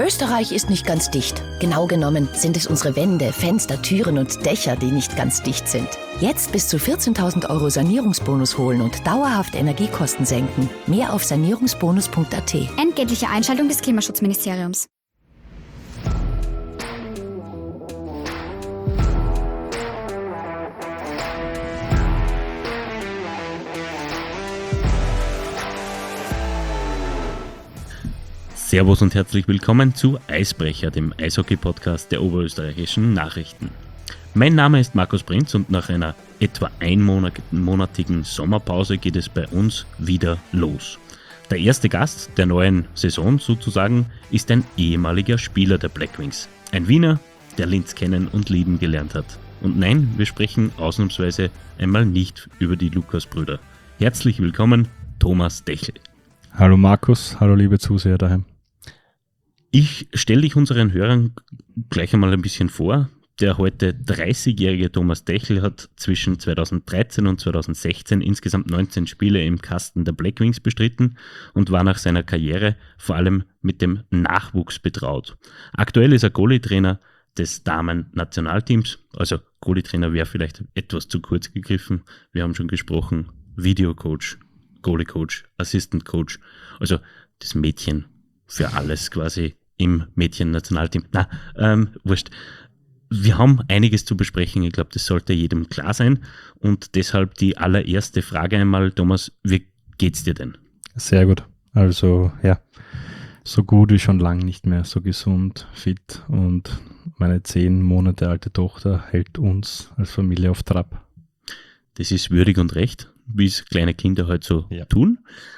Österreich ist nicht ganz dicht. Genau genommen sind es unsere Wände, Fenster, Türen und Dächer, die nicht ganz dicht sind. Jetzt bis zu 14.000 € Sanierungsbonus holen und dauerhaft Energiekosten senken. Mehr auf sanierungsbonus.at. Entgeltliche Einschaltung des Klimaschutzministeriums. Servus und herzlich willkommen zu Eisbrecher, dem Eishockey-Podcast der oberösterreichischen Nachrichten. Mein Name ist Markus Prinz und nach einer etwa einmonatigen Sommerpause geht es bei uns wieder los. Der erste Gast der neuen Saison sozusagen ist ein ehemaliger Spieler der Blackwings. Ein Wiener, der Linz kennen und lieben gelernt hat. Und nein, wir sprechen ausnahmsweise einmal nicht über die Lukas-Brüder. Herzlich willkommen, Thomas Dechl. Hallo Markus, hallo liebe Zuseher daheim. Ich stelle dich unseren Hörern gleich einmal ein bisschen vor. Der heute 30-jährige Thomas Dechl hat zwischen 2013 und 2016 insgesamt 19 Spiele im Kasten der Blackwings bestritten und war nach seiner Karriere vor allem mit dem Nachwuchs betraut. Aktuell ist er Goalie-Trainer des Damen-Nationalteams. Also Goalie-Trainer wäre vielleicht etwas zu kurz gegriffen. Wir haben schon gesprochen, Videocoach, Goalie-Coach, Assistant-Coach, also das Mädchen für alles quasi im Mädchen-Nationalteam. Wurscht. Wir haben einiges zu besprechen. Ich glaube, das sollte jedem klar sein. Und deshalb die allererste Frage einmal, Thomas, wie geht's dir denn? Sehr gut. Also ja, so gut wie schon lange nicht mehr, so gesund, fit und meine 10 Monate alte Tochter hält uns als Familie auf Trab. Das ist würdig und recht, wie es kleine Kinder halt so tun.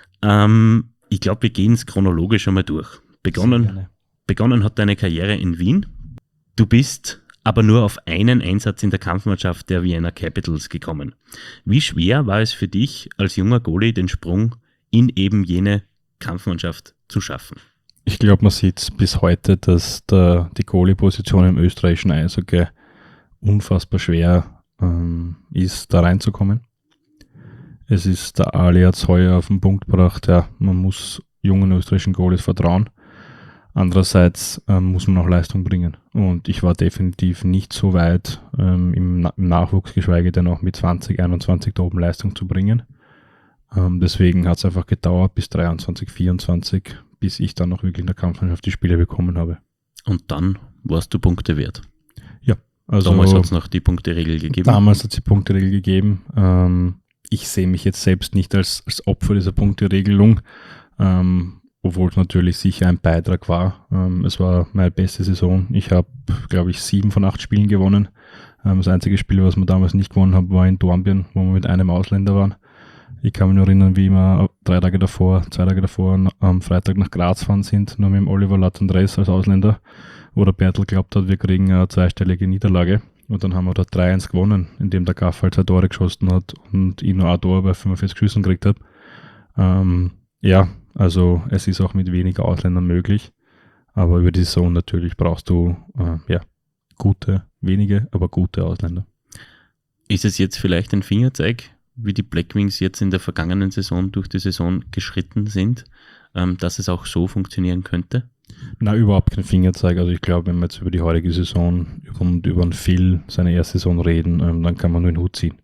Ich glaube, wir gehen es chronologisch einmal durch. Begonnen hat deine Karriere in Wien. Du bist aber nur auf einen Einsatz in der Kampfmannschaft der Vienna Capitals gekommen. Wie schwer war es für dich, als junger Goalie den Sprung in eben jene Kampfmannschaft zu schaffen? Ich glaube, man sieht bis heute, dass die Goalie-Position im österreichischen Eishockey unfassbar schwer ist, da reinzukommen. Es ist, der Ali hat es heuer auf den Punkt gebracht, ja, man muss jungen österreichischen Goalies vertrauen. Andererseits muss man auch Leistung bringen. Und ich war definitiv nicht so weit im Nachwuchs, geschweige denn auch mit 20, 21 da oben Leistung zu bringen. Deswegen hat es einfach gedauert bis 23, 24, bis ich dann noch wirklich in der Kampfmannschaft die Spiele bekommen habe. Und dann warst du Punkte wert? Ja. Also damals hat es noch die Punkteregel gegeben? Damals hat es die Punkteregel gegeben. Ich sehe mich jetzt selbst nicht als Opfer dieser Punkteregelung, obwohl es natürlich sicher ein Beitrag war. Es war meine beste Saison. Ich habe, glaube ich, 7 von 8 Spielen gewonnen. Das einzige Spiel, was wir damals nicht gewonnen haben, war in Dornbirn, wo wir mit einem Ausländer waren. Ich kann mich nur erinnern, wie wir 2 Tage davor am Freitag nach Graz gefahren sind, nur mit dem Oliver Latendress als Ausländer, wo der Bertel glaubt hat, wir kriegen eine 2-stellige Niederlage. Und dann haben wir da 3-1 gewonnen, indem der Gaff halt 2 Tore geschossen hat und ich nur ein Tor bei 45 Schüssen gekriegt habe. Also es ist auch mit weniger Ausländern möglich, aber über die Saison natürlich brauchst du wenige, aber gute Ausländer. Ist es jetzt vielleicht ein Fingerzeig, wie die Blackwings jetzt in der vergangenen Saison durch die Saison geschritten sind, dass es auch so funktionieren könnte? Na, überhaupt kein Fingerzeig. Also ich glaube, wenn wir jetzt über die heutige Saison und über den Phil, seine erste Saison reden, dann kann man nur den Hut ziehen.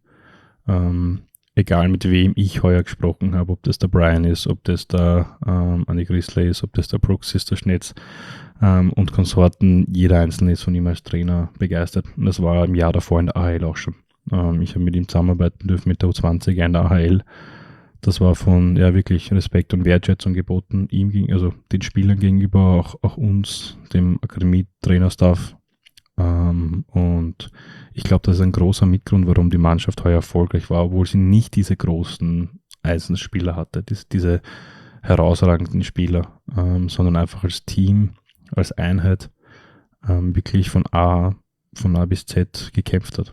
Egal mit wem ich heuer gesprochen habe, ob das der Brian ist, ob das der Andy Grisley ist, ob das der Brooks ist, der Schnetz und Konsorten, jeder Einzelne ist von ihm als Trainer begeistert. Und das war im Jahr davor in der AHL auch schon. Ich habe mit ihm zusammenarbeiten dürfen mit der U20 in der AHL. Das war von wirklich Respekt und Wertschätzung geboten, ihm also den Spielern gegenüber, auch uns, dem Akademie-Trainerstaff. Und ich glaube, das ist ein großer Mitgrund, warum die Mannschaft heuer erfolgreich war, obwohl sie nicht diese großen Eisenspieler hatte, diese herausragenden Spieler, sondern einfach als Team, als Einheit wirklich von A bis Z gekämpft hat.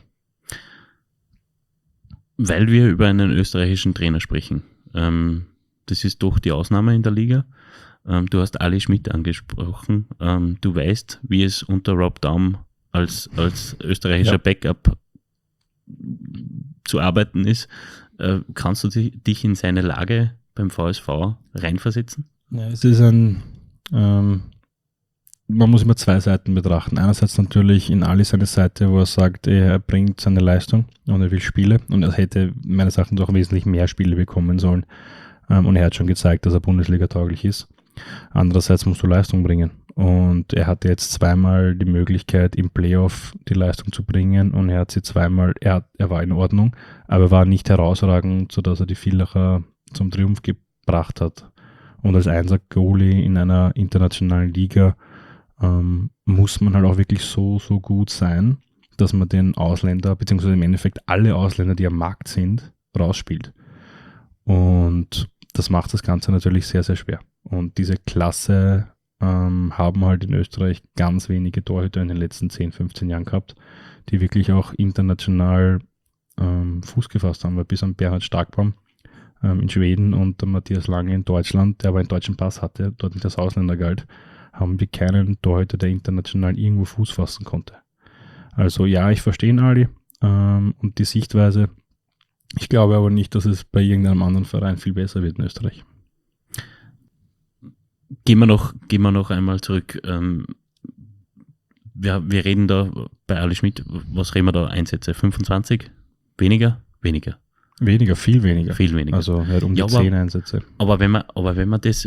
Weil wir über einen österreichischen Trainer sprechen. Das ist doch die Ausnahme in der Liga. Du hast Ali Schmidt angesprochen. Du weißt, wie es unter Rob Daum als österreichischer Backup zu arbeiten ist. Kannst du dich in seine Lage beim VSV reinversetzen? Ja, es ist ein man muss immer zwei Seiten betrachten. Einerseits natürlich in Ali seine Seite, wo er sagt, er bringt seine Leistung und er will Spiele und er hätte meines Erachtens auch wesentlich mehr Spiele bekommen sollen. Und er hat schon gezeigt, dass er Bundesliga-tauglich ist. Andererseits musst du Leistung bringen. Und er hatte jetzt zweimal die Möglichkeit, im Playoff die Leistung zu bringen und er hat sie zweimal, er war in Ordnung, aber war nicht herausragend, sodass er die Villacher zum Triumph gebracht hat. Und als Einser-Goalie in einer internationalen Liga muss man halt auch wirklich so gut sein, dass man den Ausländer, beziehungsweise im Endeffekt alle Ausländer, die am Markt sind, rausspielt. Und das macht das Ganze natürlich sehr, sehr schwer. Und diese Klasse haben halt in Österreich ganz wenige Torhüter in den letzten 10, 15 Jahren gehabt, die wirklich auch international Fuß gefasst haben, weil bis an Bernhard Starkbaum in Schweden und der Matthias Lange in Deutschland, der aber einen deutschen Pass hatte, dort nicht als Ausländer galt, haben wir keinen Torhüter, der international irgendwo Fuß fassen konnte. Also ja, ich verstehe ihn, Ali, und die Sichtweise. Ich glaube aber nicht, dass es bei irgendeinem anderen Verein viel besser wird in Österreich. Gehen wir noch einmal zurück. Wir reden da bei Ali Schmidt, was reden wir da, Einsätze? 25? Weniger? Weniger. Weniger, viel weniger. Viel weniger. Also er hat um die 10 Einsätze. Aber wenn man das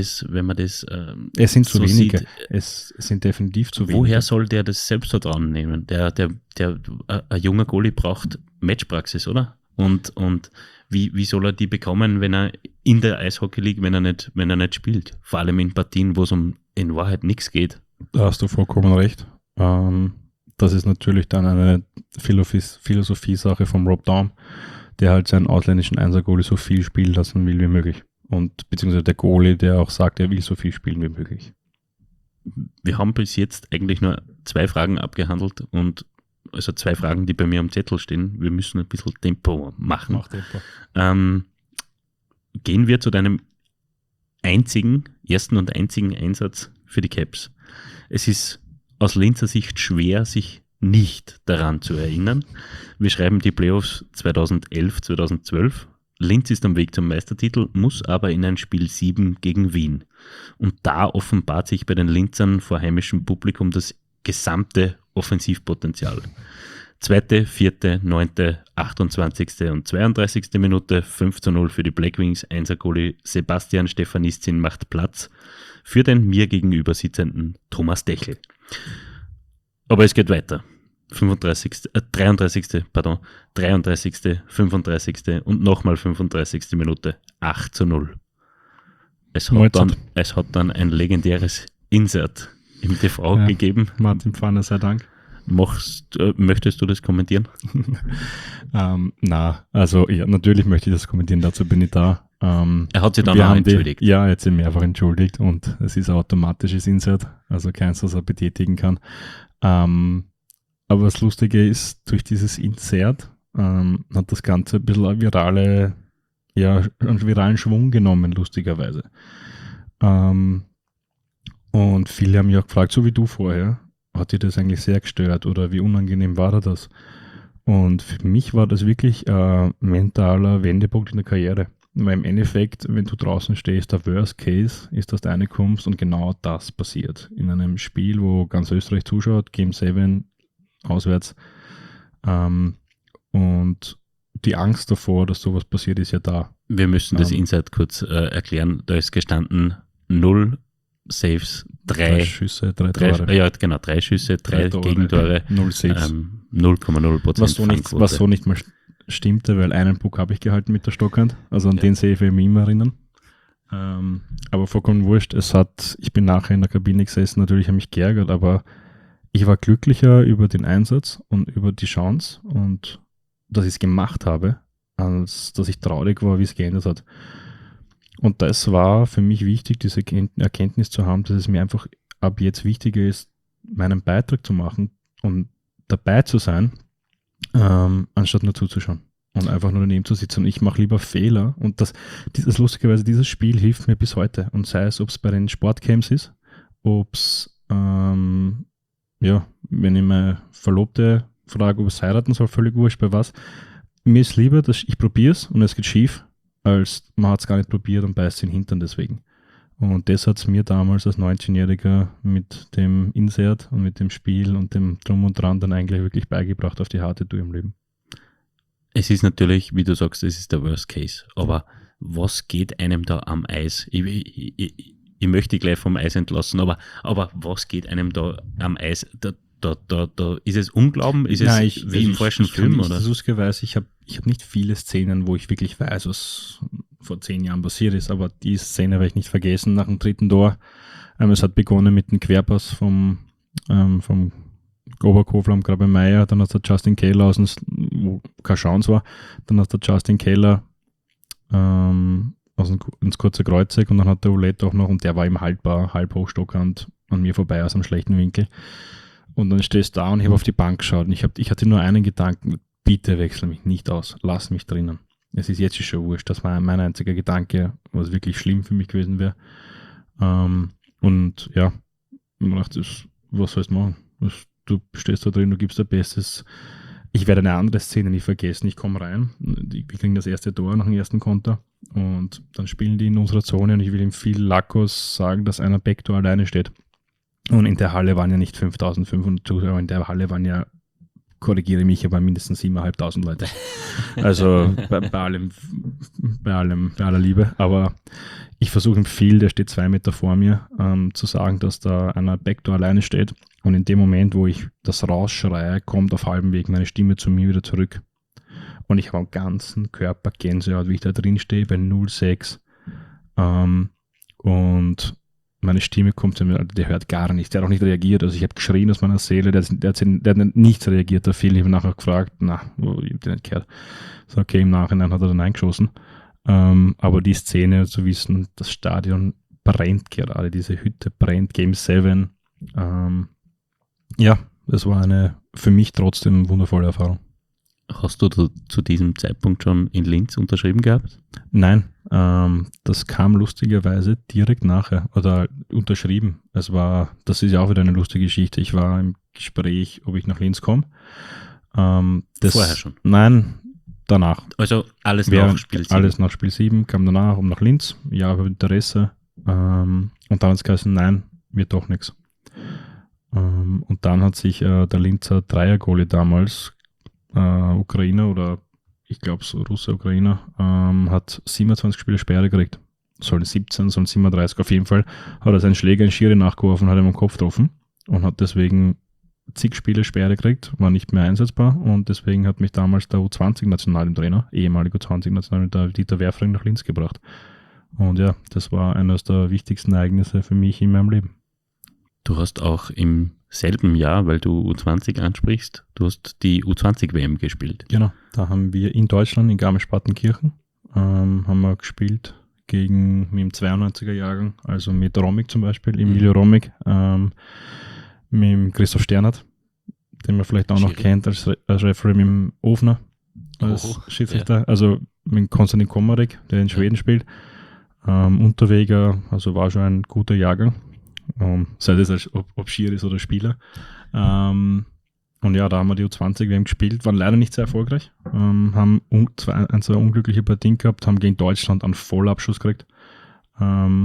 es sind zu so wenige. sieht, Es sind definitiv zu wenige. woher soll der das Selbstvertrauen nehmen? Ein junger Goalie braucht Matchpraxis, oder? Und wie soll er die bekommen, wenn er in der Eishockey League, wenn er nicht spielt? Vor allem in Partien, wo es in Wahrheit nichts geht. Da hast du vollkommen recht. Das ist natürlich dann eine Philosophie-Sache vom Rob Daum, der halt seinen ausländischen Einser-Goalie so viel spielen lassen will wie möglich. Und beziehungsweise der Goalie, der auch sagt, er will so viel spielen wie möglich. Wir haben bis jetzt eigentlich nur 2 Fragen abgehandelt und also 2 Fragen, die bei mir am Zettel stehen. Wir müssen ein bisschen Tempo machen. Mach Tempo. Gehen wir zu deinem ersten und einzigen Einsatz für die Caps. Es ist aus Linzer Sicht schwer, sich nicht daran zu erinnern. Wir schreiben die Playoffs 2011, 2012. Linz ist am Weg zum Meistertitel, muss aber in ein Spiel 7 gegen Wien. Und da offenbart sich bei den Linzern vor heimischem Publikum das gesamte Offensivpotenzial. 2., 4., 9., 28. und 32. Minute 5:0 für die Blackwings. Einser-Goalie Sebastian Stefanistin macht Platz für den mir gegenüber sitzenden Thomas Dechl. Aber es geht weiter. 33., 35. und nochmal 35. Minute 8:0. Es hat dann ein legendäres Insert im TV gegeben. Martin Pfanner, sei Dank. Möchtest du das kommentieren? Natürlich möchte ich das kommentieren, dazu bin ich da. Er hat sich dann auch entschuldigt. Er hat sich mehrfach entschuldigt und es ist ein automatisches Insert, also keins, das er betätigen kann. Aber das Lustige ist, durch dieses Insert hat das Ganze ein bisschen einen viralen Schwung genommen, lustigerweise. Und viele haben mich auch gefragt, so wie du vorher, hat dir das eigentlich sehr gestört oder wie unangenehm war das? Und für mich war das wirklich ein mentaler Wendepunkt in der Karriere. Weil im Endeffekt, wenn du draußen stehst, der Worst Case ist, dass du reinkommst und genau das passiert. In einem Spiel, wo ganz Österreich zuschaut, Game 7 auswärts. Und die Angst davor, dass sowas passiert, ist ja da. Wir müssen das Inside kurz erklären. Da ist gestanden 0 Saves, 3 Schüsse, 3 Tore. Ja, genau, 3 Schüsse, 3 Gegentore, 0 Saves. 0,0% was so nicht mal stimmte, weil einen Puck habe ich gehalten mit der Stockhand. Also an den Save will ich mich immer erinnern. Aber vollkommen wurscht. Ich bin nachher in der Kabine gesessen, natürlich habe ich mich geärgert, aber ich war glücklicher über den Einsatz und über die Chance und dass ich es gemacht habe, als dass ich traurig war, wie es geendet hat. Und das war für mich wichtig, diese Erkenntnis zu haben, dass es mir einfach ab jetzt wichtiger ist, meinen Beitrag zu machen und dabei zu sein, anstatt nur zuzuschauen und einfach nur daneben zu sitzen. Und ich mache lieber Fehler und lustigerweise, dieses Spiel hilft mir bis heute. Und sei es, ob es bei den Sportcamps ist, ob es, wenn ich meine Verlobte frage, ob es heiraten soll, völlig wurscht, bei was. Mir ist lieber, dass ich probiere es und es geht schief, als man hat es gar nicht probiert und beißt den Hintern deswegen. Und das hat es mir damals als 19-Jähriger mit dem Insert und mit dem Spiel und dem Drum und Dran dann eigentlich wirklich beigebracht auf die harte Tour im Leben. Es ist natürlich, wie du sagst, es ist der Worst Case. Aber was geht einem da am Eis? Ich möchte dich gleich vom Eis entlassen, aber was geht einem da am Eis? Da ist es Unglauben? Ist es wie im falschen Film? Oder? Ich habe nicht viele Szenen, wo ich wirklich weiß, was vor 10 Jahren passiert ist, aber die Szene werde ich nicht vergessen nach dem 3. Tor. Es hat begonnen mit einem Querpass vom Oberkofler am Grabe-Meier, dann hat der Justin Kehler wo kein Chance war, dann hat der Justin Kehler ins kurze Kreuzeck und dann hat der Ouellette auch noch, und der war im haltbar, halb hochstockend an mir vorbei aus einem schlechten Winkel. Und dann stehst du da und ich habe auf die Bank geschaut und ich hatte nur einen Gedanken: bitte wechsel mich nicht aus, lass mich drinnen. Es ist jetzt schon wurscht, das war mein einziger Gedanke, was wirklich schlimm für mich gewesen wäre. Und ja, man dachte, was sollst du machen? Du stehst da drin, du gibst dein Bestes. Ich werde eine andere Szene nicht vergessen. Ich komme rein, wir kriegen das erste Tor nach dem ersten Konter und dann spielen die in unserer Zone und ich will ihm viel Lackos sagen, dass einer Backdoor alleine steht. Und in der Halle waren ja nicht 5.500 Zuschauer, in der Halle waren ja, korrigiere mich, aber mindestens 7.500 Leute. Also bei aller Liebe. Aber ich versuche ihm viel, der steht 2 Meter vor mir, zu sagen, dass da einer Backdoor alleine steht. Und in dem Moment, wo ich das rausschreie, kommt auf halbem Weg meine Stimme zu mir wieder zurück. Und ich habe am ganzen Körper Gänsehaut, wie ich da drin stehe, bei 0,6. Und meine Stimme kommt zu mir, der hört gar nichts, der hat auch nicht reagiert. Also ich habe geschrien aus meiner Seele, der hat nichts reagiert. Der Phil, ich habe nachher gefragt, ich habe den nicht gehört. So, okay, im Nachhinein hat er dann eingeschossen. Aber die Szene, zu wissen, das Stadion brennt gerade, diese Hütte brennt, Game 7. Ja, das war eine für mich trotzdem wundervolle Erfahrung. Hast du zu diesem Zeitpunkt schon in Linz unterschrieben gehabt? Nein, das kam lustigerweise direkt nachher oder unterschrieben. Das ist ja auch wieder eine lustige Geschichte. Ich war im Gespräch, ob ich nach Linz komme. Vorher schon? Nein, danach. Also alles nach Spiel 7? Alles nach Spiel 7, kam danach nach Linz. Ja, habe Interesse. Und dann hat es geheißen, nein, wird doch nichts. Und dann hat sich der Linzer Dreier-Goalie damals, Ukrainer oder ich glaube so Russe-Ukrainer, hat 27 Spiele Sperre gekriegt. Sollen 17, sollen 37, auf jeden Fall hat er seinen Schläger in Schiri nachgeworfen, hat ihm am Kopf getroffen und hat deswegen zig Spiele Sperre gekriegt, war nicht mehr einsetzbar und deswegen hat mich damals der U20-Nationaltrainer, ehemaliger U20-Nationaltrainer Dieter Werfring nach Linz gebracht. Und ja, das war eines der wichtigsten Ereignisse für mich in meinem Leben. Du hast auch im selben Jahr, weil du U20 ansprichst, du hast die U20-WM gespielt. Genau, da haben wir in Deutschland, in Garmisch-Partenkirchen, haben wir gespielt gegen mit dem 92er Jahrgang, also mit Romig zum Beispiel, Emilio Romig, mit dem Christoph Sternert, den man vielleicht auch noch kennt als Referee, mit dem Ofner als Schiedsrichter, ja. Also mit Konstantin Komarek, der in Schweden spielt, Unterweger, also war schon ein guter Jahrgang. Sei das als ob Schier ist oder Spieler. Und ja, da haben wir die U20-WM gespielt, waren leider nicht sehr erfolgreich, haben zwei unglückliche Partien gehabt, haben gegen Deutschland einen Vollabschuss gekriegt. Ich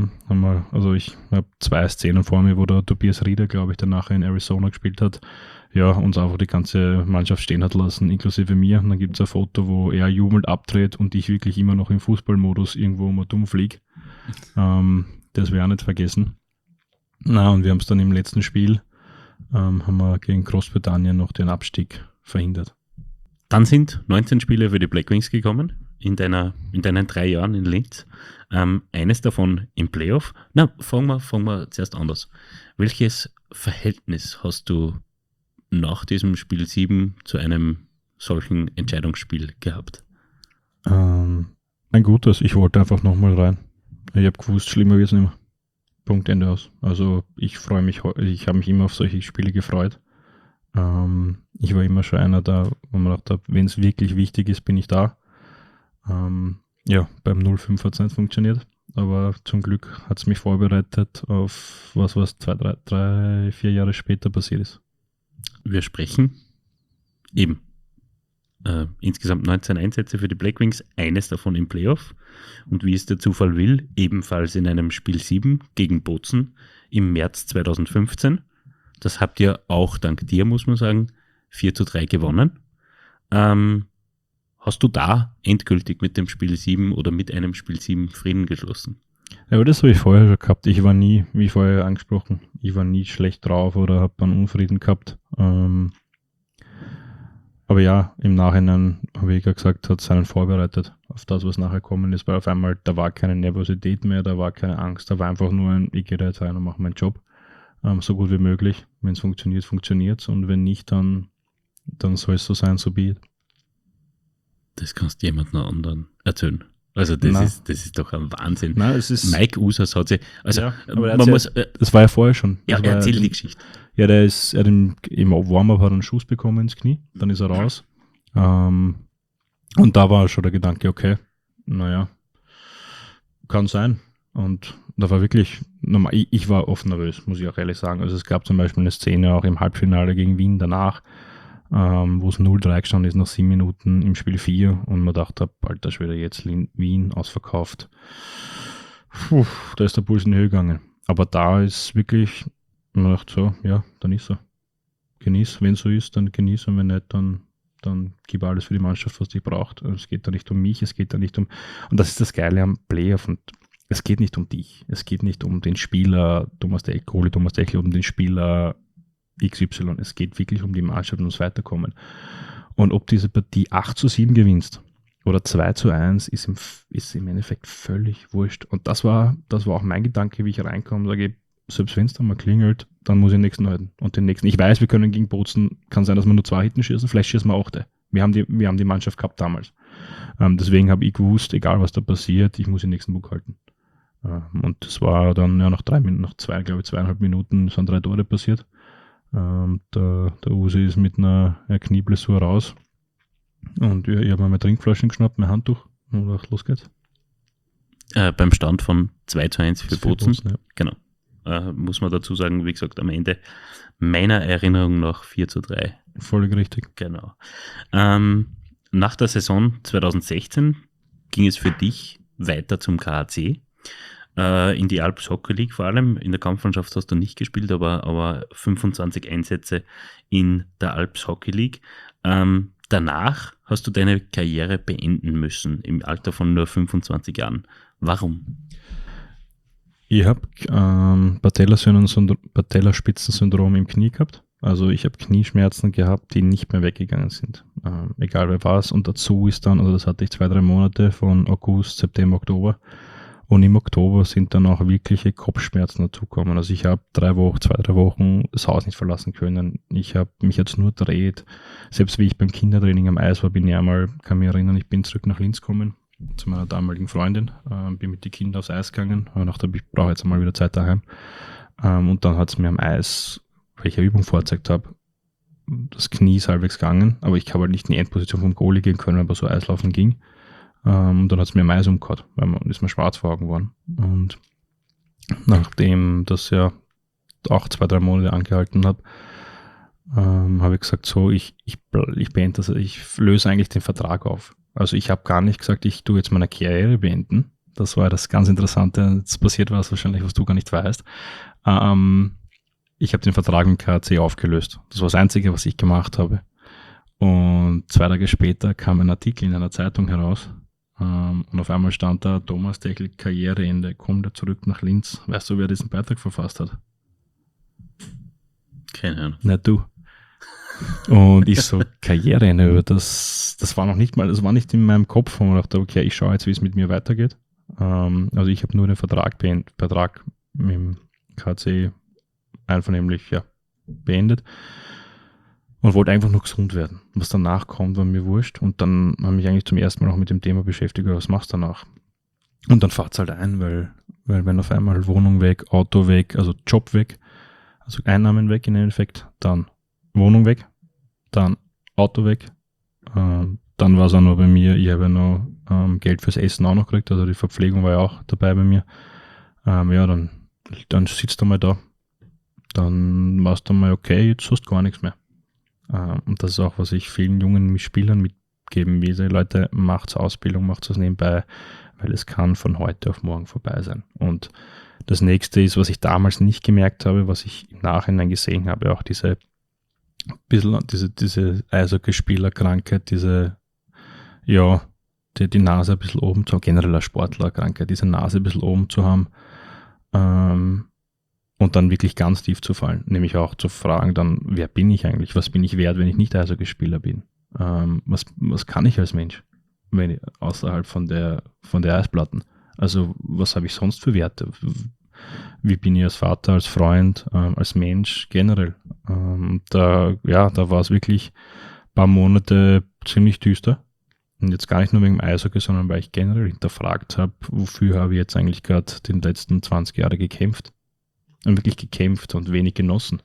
habe 2 Szenen vor mir, wo der Tobias Rieder, glaube ich, der nachher in Arizona gespielt hat, ja, uns einfach die ganze Mannschaft stehen hat lassen, inklusive mir. Und dann gibt es ein Foto, wo er jubelnd abdreht und ich wirklich immer noch im Fußballmodus irgendwo mal dumm fliege. Das werde ich nicht vergessen. Und wir haben es dann im letzten Spiel, haben wir gegen Großbritannien noch den Abstieg verhindert. Dann sind 19 Spiele für die Black Wings gekommen, in deinen 3 Jahren in Linz. Eines davon im Playoff. Fangen wir zuerst anders. Welches Verhältnis hast du nach diesem Spiel 7 zu einem solchen Entscheidungsspiel gehabt? Ein gutes. Ich wollte einfach nochmal rein. Ich habe gewusst, schlimmer wird es nicht mehr. Punkt, Ende aus. Also ich freue mich, ich habe mich immer auf solche Spiele gefreut. Ich war immer schon einer da, wo man dachte, wenn es wirklich wichtig ist, bin ich da. Beim 0-5 hat es nicht funktioniert, aber zum Glück hat es mich vorbereitet auf was 2, 3, 4 Jahre später passiert ist. Wir sprechen eben insgesamt 19 Einsätze für die Blackwings, eines davon im Playoff. Und wie es der Zufall will, ebenfalls in einem Spiel 7 gegen Bozen im März 2015. Das habt ihr auch dank dir, muss man sagen, 4:3 gewonnen. Hast du da endgültig mit dem Spiel 7 oder mit einem Spiel 7 Frieden geschlossen? Ja, aber das habe ich vorher schon gehabt. Ich war nie, wie vorher angesprochen, ich war nie schlecht drauf oder habe einen Unfrieden gehabt. Aber ja, im Nachhinein, habe ich ja gesagt, hat es einen vorbereitet auf das, was nachher kommen ist, weil auf einmal, da war keine Nervosität mehr, da war keine Angst, da war einfach nur ein, ich gehe da jetzt rein und mache meinen Job so gut wie möglich. Wenn es funktioniert, funktioniert es, und wenn nicht, dann soll es so sein, so be it. Das kannst du jemandem anderen erzählen. Also das ist doch ein Wahnsinn. Nein, es ist, Mike Usas hat sich, also ja, man muss, das war ja vorher schon. ja, Das war erzähl die Geschichte. Ja, er hat im Warm-up hat einen Schuss bekommen ins Knie, dann ist er raus. Und da war schon der Gedanke, okay, naja, kann sein. Und da war wirklich, ich war oft nervös, muss ich auch ehrlich sagen. Also es gab zum Beispiel eine Szene auch im Halbfinale gegen Wien danach, wo es 0:3 gestanden ist nach 7 Minuten im Spiel 4 und man dachte, alter Schwede, jetzt Wien ausverkauft. Puh, da ist der Puls in die Höhe gegangen. Aber da ist wirklich, man dachte so, ja, dann ist er. Genieß, wenn so ist, dann genieß, und wenn nicht, dann gib alles für die Mannschaft, was die braucht. Es geht da nicht um mich, es geht da nicht um, und das ist das Geile am Playoff, und es geht nicht um dich, es geht nicht um den Spieler Thomas Dechel, um den Spieler XY, es geht wirklich um die Mannschaft und ums Weiterkommen. Und ob diese Partie 8:7 gewinnst oder 2:1, ist im Endeffekt völlig wurscht. Und das war auch mein Gedanke, wie ich reinkomme, sage ich, selbst wenn es dann mal klingelt, dann muss ich den nächsten halten. Und den nächsten. Ich weiß, wir können gegen Bozen, kann sein, dass wir nur 2 Hitten schießen, vielleicht schießen wir 8. Wir haben die Mannschaft gehabt damals. Deswegen habe ich gewusst, egal was da passiert, ich muss den nächsten Bug halten. Und das war dann ja nach 2,5 Minuten sind 3 Tore passiert. Der Usi ist mit einer Knieblessur raus. Und ich habe mir meine Trinkflaschen geschnappt, mein Handtuch, und dachte, los geht's. Beim Stand von 2:1 für Bozen. Ja. Genau. Muss man dazu sagen, wie gesagt, am Ende meiner Erinnerung nach 4:3. Völlig richtig. Genau. Nach der Saison 2016 ging es für dich weiter zum KAC, in die Alps Hockey League vor allem. In der Kampfmannschaft hast du nicht gespielt, aber 25 Einsätze in der Alps Hockey League. Danach hast du deine Karriere beenden müssen, im Alter von nur 25 Jahren. Warum? Ich habe Patellaspitzensyndrom im Knie gehabt. Also ich habe Knieschmerzen gehabt, die nicht mehr weggegangen sind. Egal wer war es. Und dazu ist dann, also das hatte ich 2-3 Monate von August, September, Oktober. Und im Oktober sind dann auch wirkliche Kopfschmerzen dazugekommen. Also ich habe 2-3 Wochen das Haus nicht verlassen können. Ich habe mich jetzt nur dreht. Selbst wie ich beim Kindertraining am Eis war, bin ich einmal, kann mich erinnern, ich bin zurück nach Linz gekommen zu meiner damaligen Freundin, bin mit den Kindern aufs Eis gegangen und dachte, ich brauche jetzt einmal wieder Zeit daheim. Und dann hat es mir am Eis, welche Übung vorgezeigt habe, das Knie ist halbwegs gegangen, aber ich habe halt nicht in die Endposition vom Goalie gehen können, weil so Eislaufen ging. Und dann hat es mir am Eis umgehauen, weil man ist mir schwarz vor Augen geworden. Und nachdem das ja auch 2-3 Monate angehalten hat, habe ich gesagt, so, ich beende das, ich löse eigentlich den Vertrag auf. Also ich habe gar nicht gesagt, ich tue jetzt meine Karriere beenden. Das war das ganz Interessante. Jetzt passiert was wahrscheinlich, was du gar nicht weißt. Ich habe den Vertrag mit KAC aufgelöst. Das war das Einzige, was ich gemacht habe. Und 2 Tage später kam ein Artikel in einer Zeitung heraus. Und auf einmal stand da, Thomas Dechel, Karriereende, kommt er zurück nach Linz. Weißt du, wer diesen Beitrag verfasst hat? Keine Ahnung. Nicht du. Und ich so, Karriereende, das war noch nicht mal, das war nicht in meinem Kopf, und ich dachte, okay, ich schaue jetzt, wie es mit mir weitergeht. Also ich habe nur den Vertrag mit dem KAC einvernehmlich beendet und wollte einfach nur gesund werden. Was danach kommt, war mir wurscht. Und dann habe ich mich eigentlich zum ersten Mal auch mit dem Thema beschäftigt, was machst du danach? Und dann fahrt es halt ein, weil wenn auf einmal Wohnung weg, Auto weg, also Job weg, also Einnahmen weg im Endeffekt, dann Wohnung weg, dann Auto weg, dann war es auch noch bei mir, ich habe ja noch Geld fürs Essen auch noch gekriegt, also die Verpflegung war ja auch dabei bei mir. Dann sitzt du mal da, dann warst du mal, okay, jetzt hast du gar nichts mehr. Und das ist auch, was ich vielen jungen Spielern geben will. Leute, macht's Ausbildung, macht's was nebenbei, weil es kann von heute auf morgen vorbei sein. Und das nächste ist, was ich damals nicht gemerkt habe, was ich im Nachhinein gesehen habe, auch diese Eishockeyspielerkrankheit, die Nase ein bisschen oben zu haben, generell eine Sportlerkrankheit, diese Nase ein bisschen oben zu haben, und dann wirklich ganz tief zu fallen. Nämlich auch zu fragen dann, wer bin ich eigentlich? Was bin ich wert, wenn ich nicht Eishockeyspieler bin? Was kann ich als Mensch, außerhalb von der Eisplatten? Also was habe ich sonst für Werte? Wie bin ich als Vater, als Freund, als Mensch generell? Da war es wirklich ein paar Monate ziemlich düster. Und jetzt gar nicht nur wegen dem Eishockey, sondern weil ich generell hinterfragt habe, wofür habe ich jetzt eigentlich gerade den letzten 20 Jahre gekämpft. Und wirklich gekämpft und wenig genossen.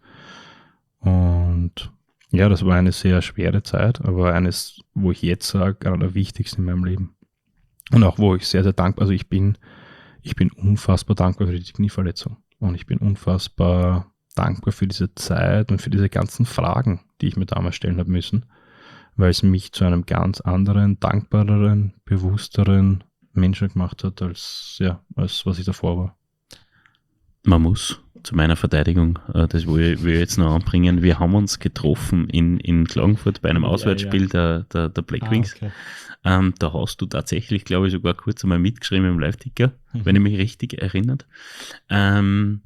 Und ja, das war eine sehr schwere Zeit, aber eines, wo ich jetzt sage, einer der wichtigsten in meinem Leben. Und auch wo ich sehr, sehr dankbar, also ich bin unfassbar dankbar für die Knieverletzung. Und ich bin unfassbar dankbar für diese Zeit und für diese ganzen Fragen, die ich mir damals stellen habe müssen, weil es mich zu einem ganz anderen, dankbareren, bewussteren Menschen gemacht hat, als was ich davor war. Man muss, zu meiner Verteidigung, das will ich jetzt noch anbringen, wir haben uns getroffen in Klagenfurt bei einem Auswärtsspiel der Black Wings. Okay. Da hast du tatsächlich, glaube ich, sogar kurz einmal mitgeschrieben im Live-Ticker, wenn ich mich richtig erinnert. Und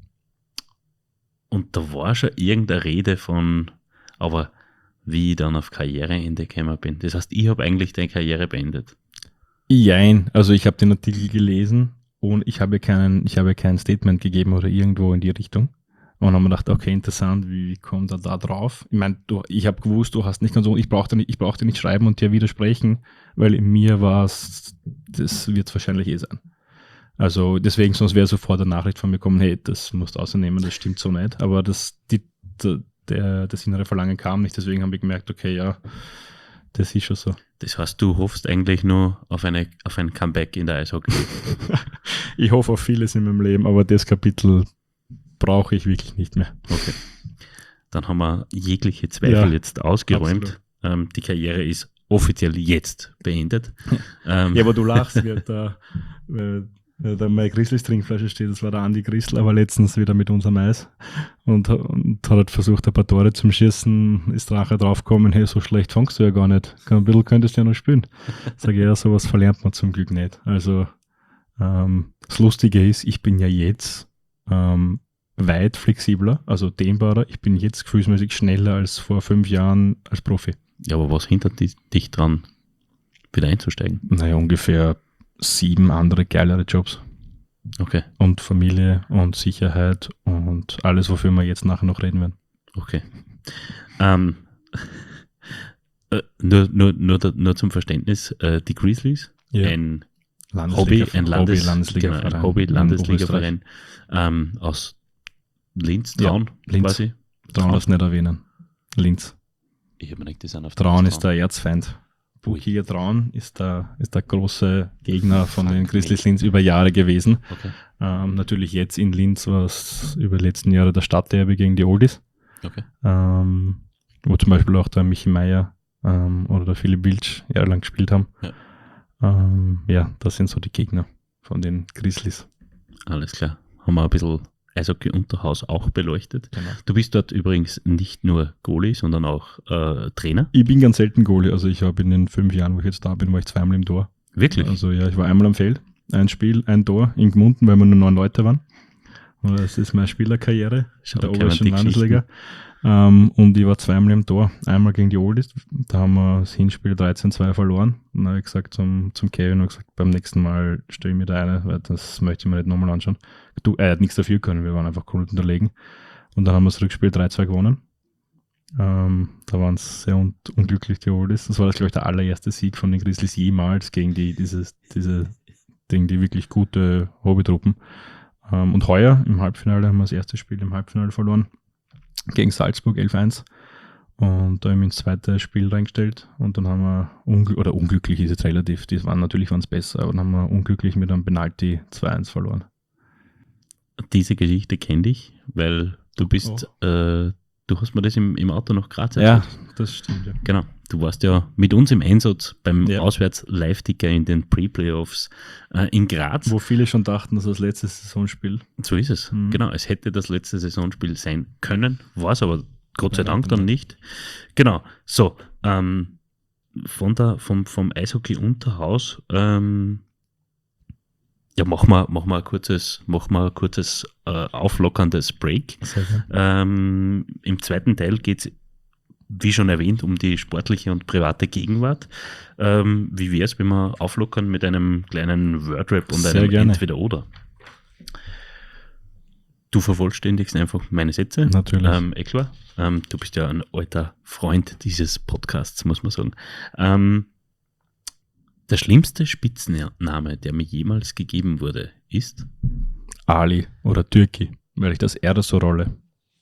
da war schon irgendeine Rede von, aber wie ich dann auf Karriereende gekommen bin. Das heißt, ich habe eigentlich deine Karriere beendet. Jein, also ich habe den Artikel gelesen und ich habe kein Statement gegeben oder irgendwo in die Richtung. Und dann haben wir gedacht, okay, interessant, wie kommt er da drauf? Ich meine, ich habe gewusst, du hast nicht ganz so, ich brauchte nicht schreiben und dir widersprechen, weil in mir war es, das wird es wahrscheinlich sein. Also deswegen, sonst wäre sofort eine Nachricht von mir gekommen, hey, das musst du außernehmen, das stimmt so nicht. Aber das innere Verlangen kam nicht, deswegen habe ich gemerkt, okay, ja, das ist schon so. Das heißt, du hoffst eigentlich nur auf ein Comeback in der Eishockey. Ich hoffe auf vieles in meinem Leben, aber das Kapitel brauche ich wirklich nicht mehr. Okay. Dann haben wir jegliche Zweifel jetzt ausgeräumt. Die Karriere ist offiziell jetzt beendet. Ja, aber du lachst, da meine Grizzlies-Trinkflasche steht, das war der Andi Grissel, aber letztens wieder mit unserem Eis und hat halt versucht, ein paar Tore zum Schießen, ist nachher draufgekommen, hey, so schlecht fangst du ja gar nicht. Ein bisschen könntest du ja noch spielen. Sag ich, ja, sowas verlernt man zum Glück nicht. Also das Lustige ist, ich bin ja jetzt weit flexibler, also dehnbarer. Ich bin jetzt gefühlsmäßig schneller als vor 5 Jahren als Profi. Ja, aber was hindert dich dran, wieder einzusteigen? Naja, ungefähr 7 andere geilere Jobs. Okay. Und Familie und Sicherheit und alles, wofür wir jetzt nachher noch reden werden. Okay. Nur zum Verständnis, die Grizzlies, ein Hobby-Landesliga-Verein aus Linz, Traun, Linz. quasi. Traun darfst nicht erwähnen. Linz. Ich habe nicht gesehen auf Traun ist der Erzfeind. Buchiger Traun ist der große Gegner von den Grizzlies Linz über Jahre gewesen. Okay. Natürlich jetzt in Linz war es über die letzten Jahre der Stadtderby gegen die Oldies. Okay. Wo zum Beispiel auch der Michi Meier oder der Philipp Wiltsch jahrelang gespielt haben. Ja. Das sind so die Gegner von den Grizzlies. Alles klar. Haben wir ein bisschen Eishockey-Unterhaus auch beleuchtet. Genau. Du bist dort übrigens nicht nur Goalie, sondern auch Trainer. Ich bin ganz selten Goalie. Also ich habe in den 5 Jahren, wo ich jetzt da bin, war ich 2-mal im Tor. Wirklich? Also ja, ich war einmal am Feld, ein Spiel, ein Tor in Gmunden, weil wir nur 9 Leute waren. Und das ist meine Spielerkarriere in der obersten Landesliga. Und ich war 2-mal im Tor. Einmal gegen die Oldies, da haben wir das Hinspiel 13-2 verloren. Und dann habe ich gesagt zum Kevin, und gesagt, beim nächsten Mal stelle ich mir da eine, weil das möchte ich mir nicht nochmal anschauen. Er hat nichts dafür können, wir waren einfach komplett unterlegen. Und dann haben wir das Rückspiel 3-2 gewonnen. Da waren es sehr unglücklich, die Oldies. Das war, glaube ich, der allererste Sieg von den Grizzlies jemals gegen die wirklich gute Hobbytruppen. Und heuer im Halbfinale haben wir das erste Spiel im Halbfinale verloren. Gegen Salzburg 11-1 und da haben wir ins zweite Spiel reingestellt und dann haben wir unglücklich ist jetzt relativ, natürlich waren es besser, aber dann haben wir unglücklich mit einem Penalty 2-1 verloren. Diese Geschichte kenne ich, weil du bist Du hast mir das im Auto nach Graz Ja, erzählt. das stimmt. Ja. Genau. Du warst ja mit uns im Einsatz beim Ja. Auswärts-Live-Ticker in den Pre-Playoffs in Graz. Wo viele schon dachten, das ist das letzte Saisonspiel. So ist es. Mhm. Genau, es hätte das letzte Saisonspiel sein können, war es aber Gott sei Ja, Dank dann nicht. Genau, so, vom Eishockey Unterhaus, ja, mach mal ein kurzes auflockerndes Break. Sehr gerne. Im zweiten Teil geht es, wie schon erwähnt, um die sportliche und private Gegenwart. Wie wäre es, wenn wir auflockern mit einem kleinen Wordrap und Sehr einem gerne. Entweder-Oder? Du vervollständigst einfach meine Sätze. Natürlich. Klar. Du bist ja ein alter Freund dieses Podcasts, muss man sagen. Der schlimmste Spitzname, der mir jemals gegeben wurde, ist? Ali oder Türki, weil ich das R so rolle.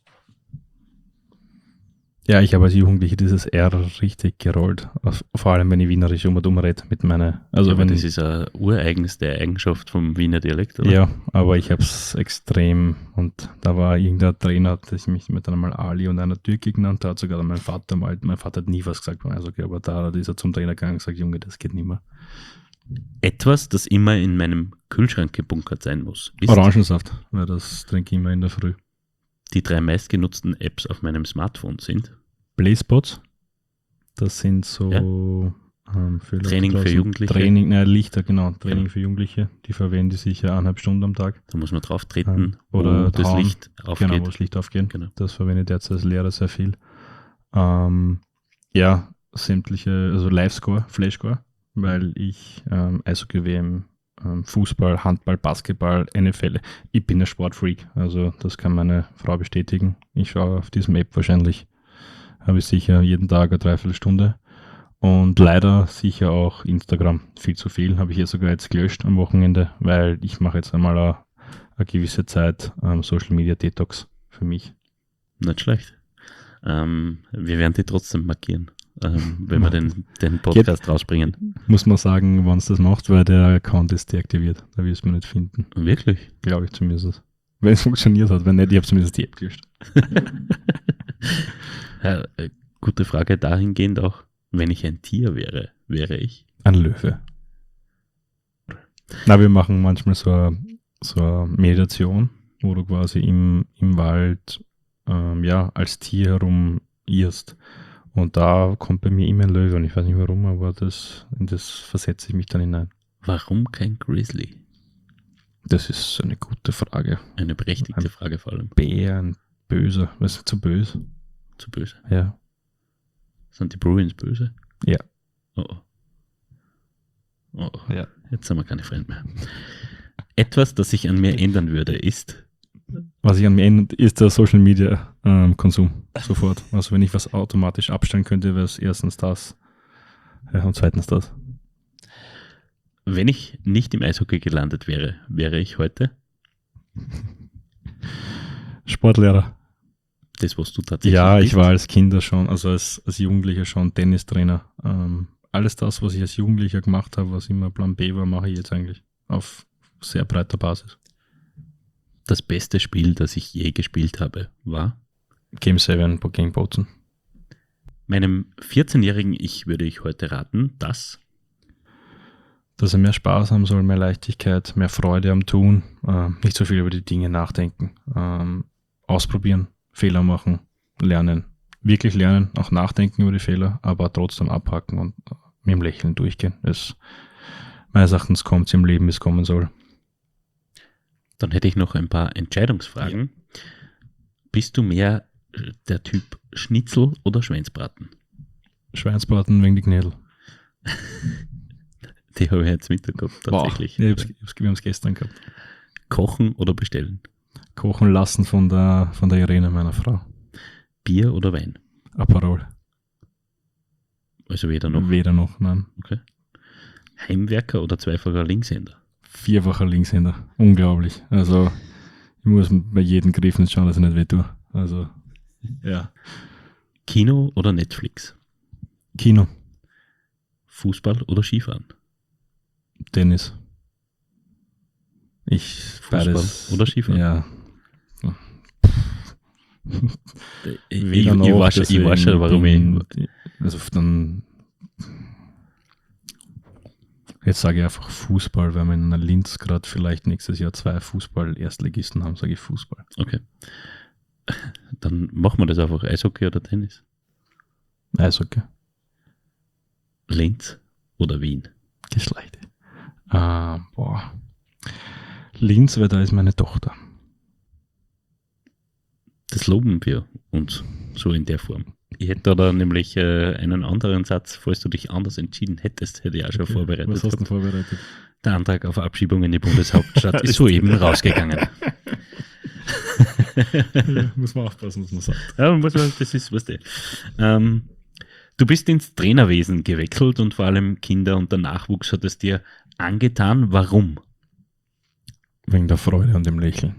Ja, ich habe als Jugendlicher dieses R richtig gerollt. Vor allem, wenn ich Wienerisch rede mit meiner. Also Aber wenn das ist eine ureigenste Eigenschaft vom Wiener Dialekt, oder? ja, aber ich habe es extrem und da war irgendein Trainer, der mich mit einmal Ali und einer Türki genannt hat, sogar mein Vater mal. Mein Vater hat nie was gesagt, also, aber da ist er zum Trainer gegangen und gesagt, Junge, das geht nicht mehr. Etwas, das immer in meinem Kühlschrank gebunkert sein muss, ist Orangensaft, weil das trinke ich immer in der Früh. die 3 meistgenutzten Apps auf meinem Smartphone sind. Playspots, das sind so für Leute Training für draußen. Jugendliche. Lichter, genau. Training für Jugendliche, die verwenden sicher 1,5 Stunden am Tag. Da muss man drauf treten, Oder wo das hauen. Licht aufgeht. Genau, wo das Licht aufgeht. Genau. Das verwende ich derzeit als Lehrer sehr viel. Ja, sämtliche, also Live-Score, Flash-Score, weil ich Eishockey-WM, Fußball, Handball, Basketball, NFL, ich bin ein Sportfreak, also das kann meine Frau bestätigen. Ich schaue auf diesem App wahrscheinlich, habe ich sicher jeden Tag eine Dreiviertelstunde und leider sicher auch Instagram, viel zu viel, habe ich hier sogar jetzt gelöscht am Wochenende, weil ich mache jetzt einmal eine gewisse Zeit Social Media Detox für mich. Nicht schlecht. Wir werden die trotzdem markieren, wenn wir den Podcast rausbringen. Muss man sagen, wann es das macht, weil der Account ist deaktiviert. Da wirst du mich nicht finden. Wirklich? Glaube ich zumindest. Wenn es funktioniert hat, wenn nicht, ich habe zumindest die App gelöscht. Ja, gute Frage dahingehend auch, wenn ich ein Tier wäre ich? Ein Löwe. Na, wir machen manchmal so eine Meditation, wo du quasi im Wald als Tier herumirrst. Und da kommt bei mir immer ein Löwe und ich weiß nicht warum, aber in das versetze ich mich dann hinein. Warum kein Grizzly? Das ist eine gute Frage. Eine berechtigte Frage vor allem. Bär, ein Böser. Was ist zu böse? Zu böse. Ja. Sind die Bruins böse? Ja. Oh oh. Oh oh. Ja. Jetzt sind wir keine Freunde mehr. Etwas, das sich an mir ändern würde, ist... Was sich an mir ändert, ist der Social Media Konsum. Sofort. Also wenn ich was automatisch abstellen könnte, wäre es erstens das und zweitens das. Wenn ich nicht im Eishockey gelandet wäre, wäre ich heute Sportlehrer. das, was du tatsächlich Ja, ich bist. war als Kinder schon, also als Jugendlicher schon Tennistrainer. Alles das, was ich als Jugendlicher gemacht habe, was immer Plan B war, mache ich jetzt eigentlich auf sehr breiter Basis. Das beste Spiel, das ich je gespielt habe, war? Game 7 gegen Bozen. Meinem 14-jährigen Ich würde ich heute raten, dass Dass er mehr Spaß haben soll, mehr Leichtigkeit, mehr Freude am Tun, nicht so viel über die Dinge nachdenken, ausprobieren, Fehler machen, lernen. Wirklich lernen, auch nachdenken über die Fehler, aber trotzdem abhaken und mit dem Lächeln durchgehen. Das meines Erachtens kommt es im Leben, wie es kommen soll. Dann hätte ich noch ein paar Entscheidungsfragen. Ja. Bist du mehr der Typ Schnitzel oder Schweinsbraten? Schweinsbraten wegen die Knädel. Die habe ich jetzt Mittag gehabt, tatsächlich. Wow. Ja, wir haben es gestern gehabt. Kochen oder bestellen? Kochen lassen von der Irene, meiner Frau. Bier oder Wein? Aperol. Also weder noch? Weder noch, nein. Okay. Heimwerker oder zweifacher Linkshänder? 4-facher Linkshänder. Unglaublich. Also, ich muss bei jedem Griff nicht schauen, dass ich nicht weh tue. Also, ja. Kino oder Netflix? Kino. Fußball oder Skifahren? Tennis. Fußball beides. oder Skifahren? Ja. Ich weiß schon, warum ich... Also dann... Jetzt sage ich einfach Fußball, weil wir in Linz gerade vielleicht nächstes Jahr 2 Fußball-Erstligisten haben, sage ich Fußball. Okay. Dann machen wir das einfach. Eishockey oder Tennis? Eishockey. Linz oder Wien? Geschlecht. Linz, weil da ist meine Tochter. Das loben wir uns so in der Form. Ich hätte da nämlich einen anderen Satz, falls du dich anders entschieden hättest, hätte ich auch schon vorbereitet. Was hast du vorbereitet? Der Antrag auf Abschiebung in die Bundeshauptstadt ist soeben rausgegangen. Ja, muss man aufpassen, was man sagt. Ja, das ist, was du bist ins Trainerwesen gewechselt und vor allem Kinder und der Nachwuchs hat es dir angetan. Warum? Wegen der Freude und dem Lächeln.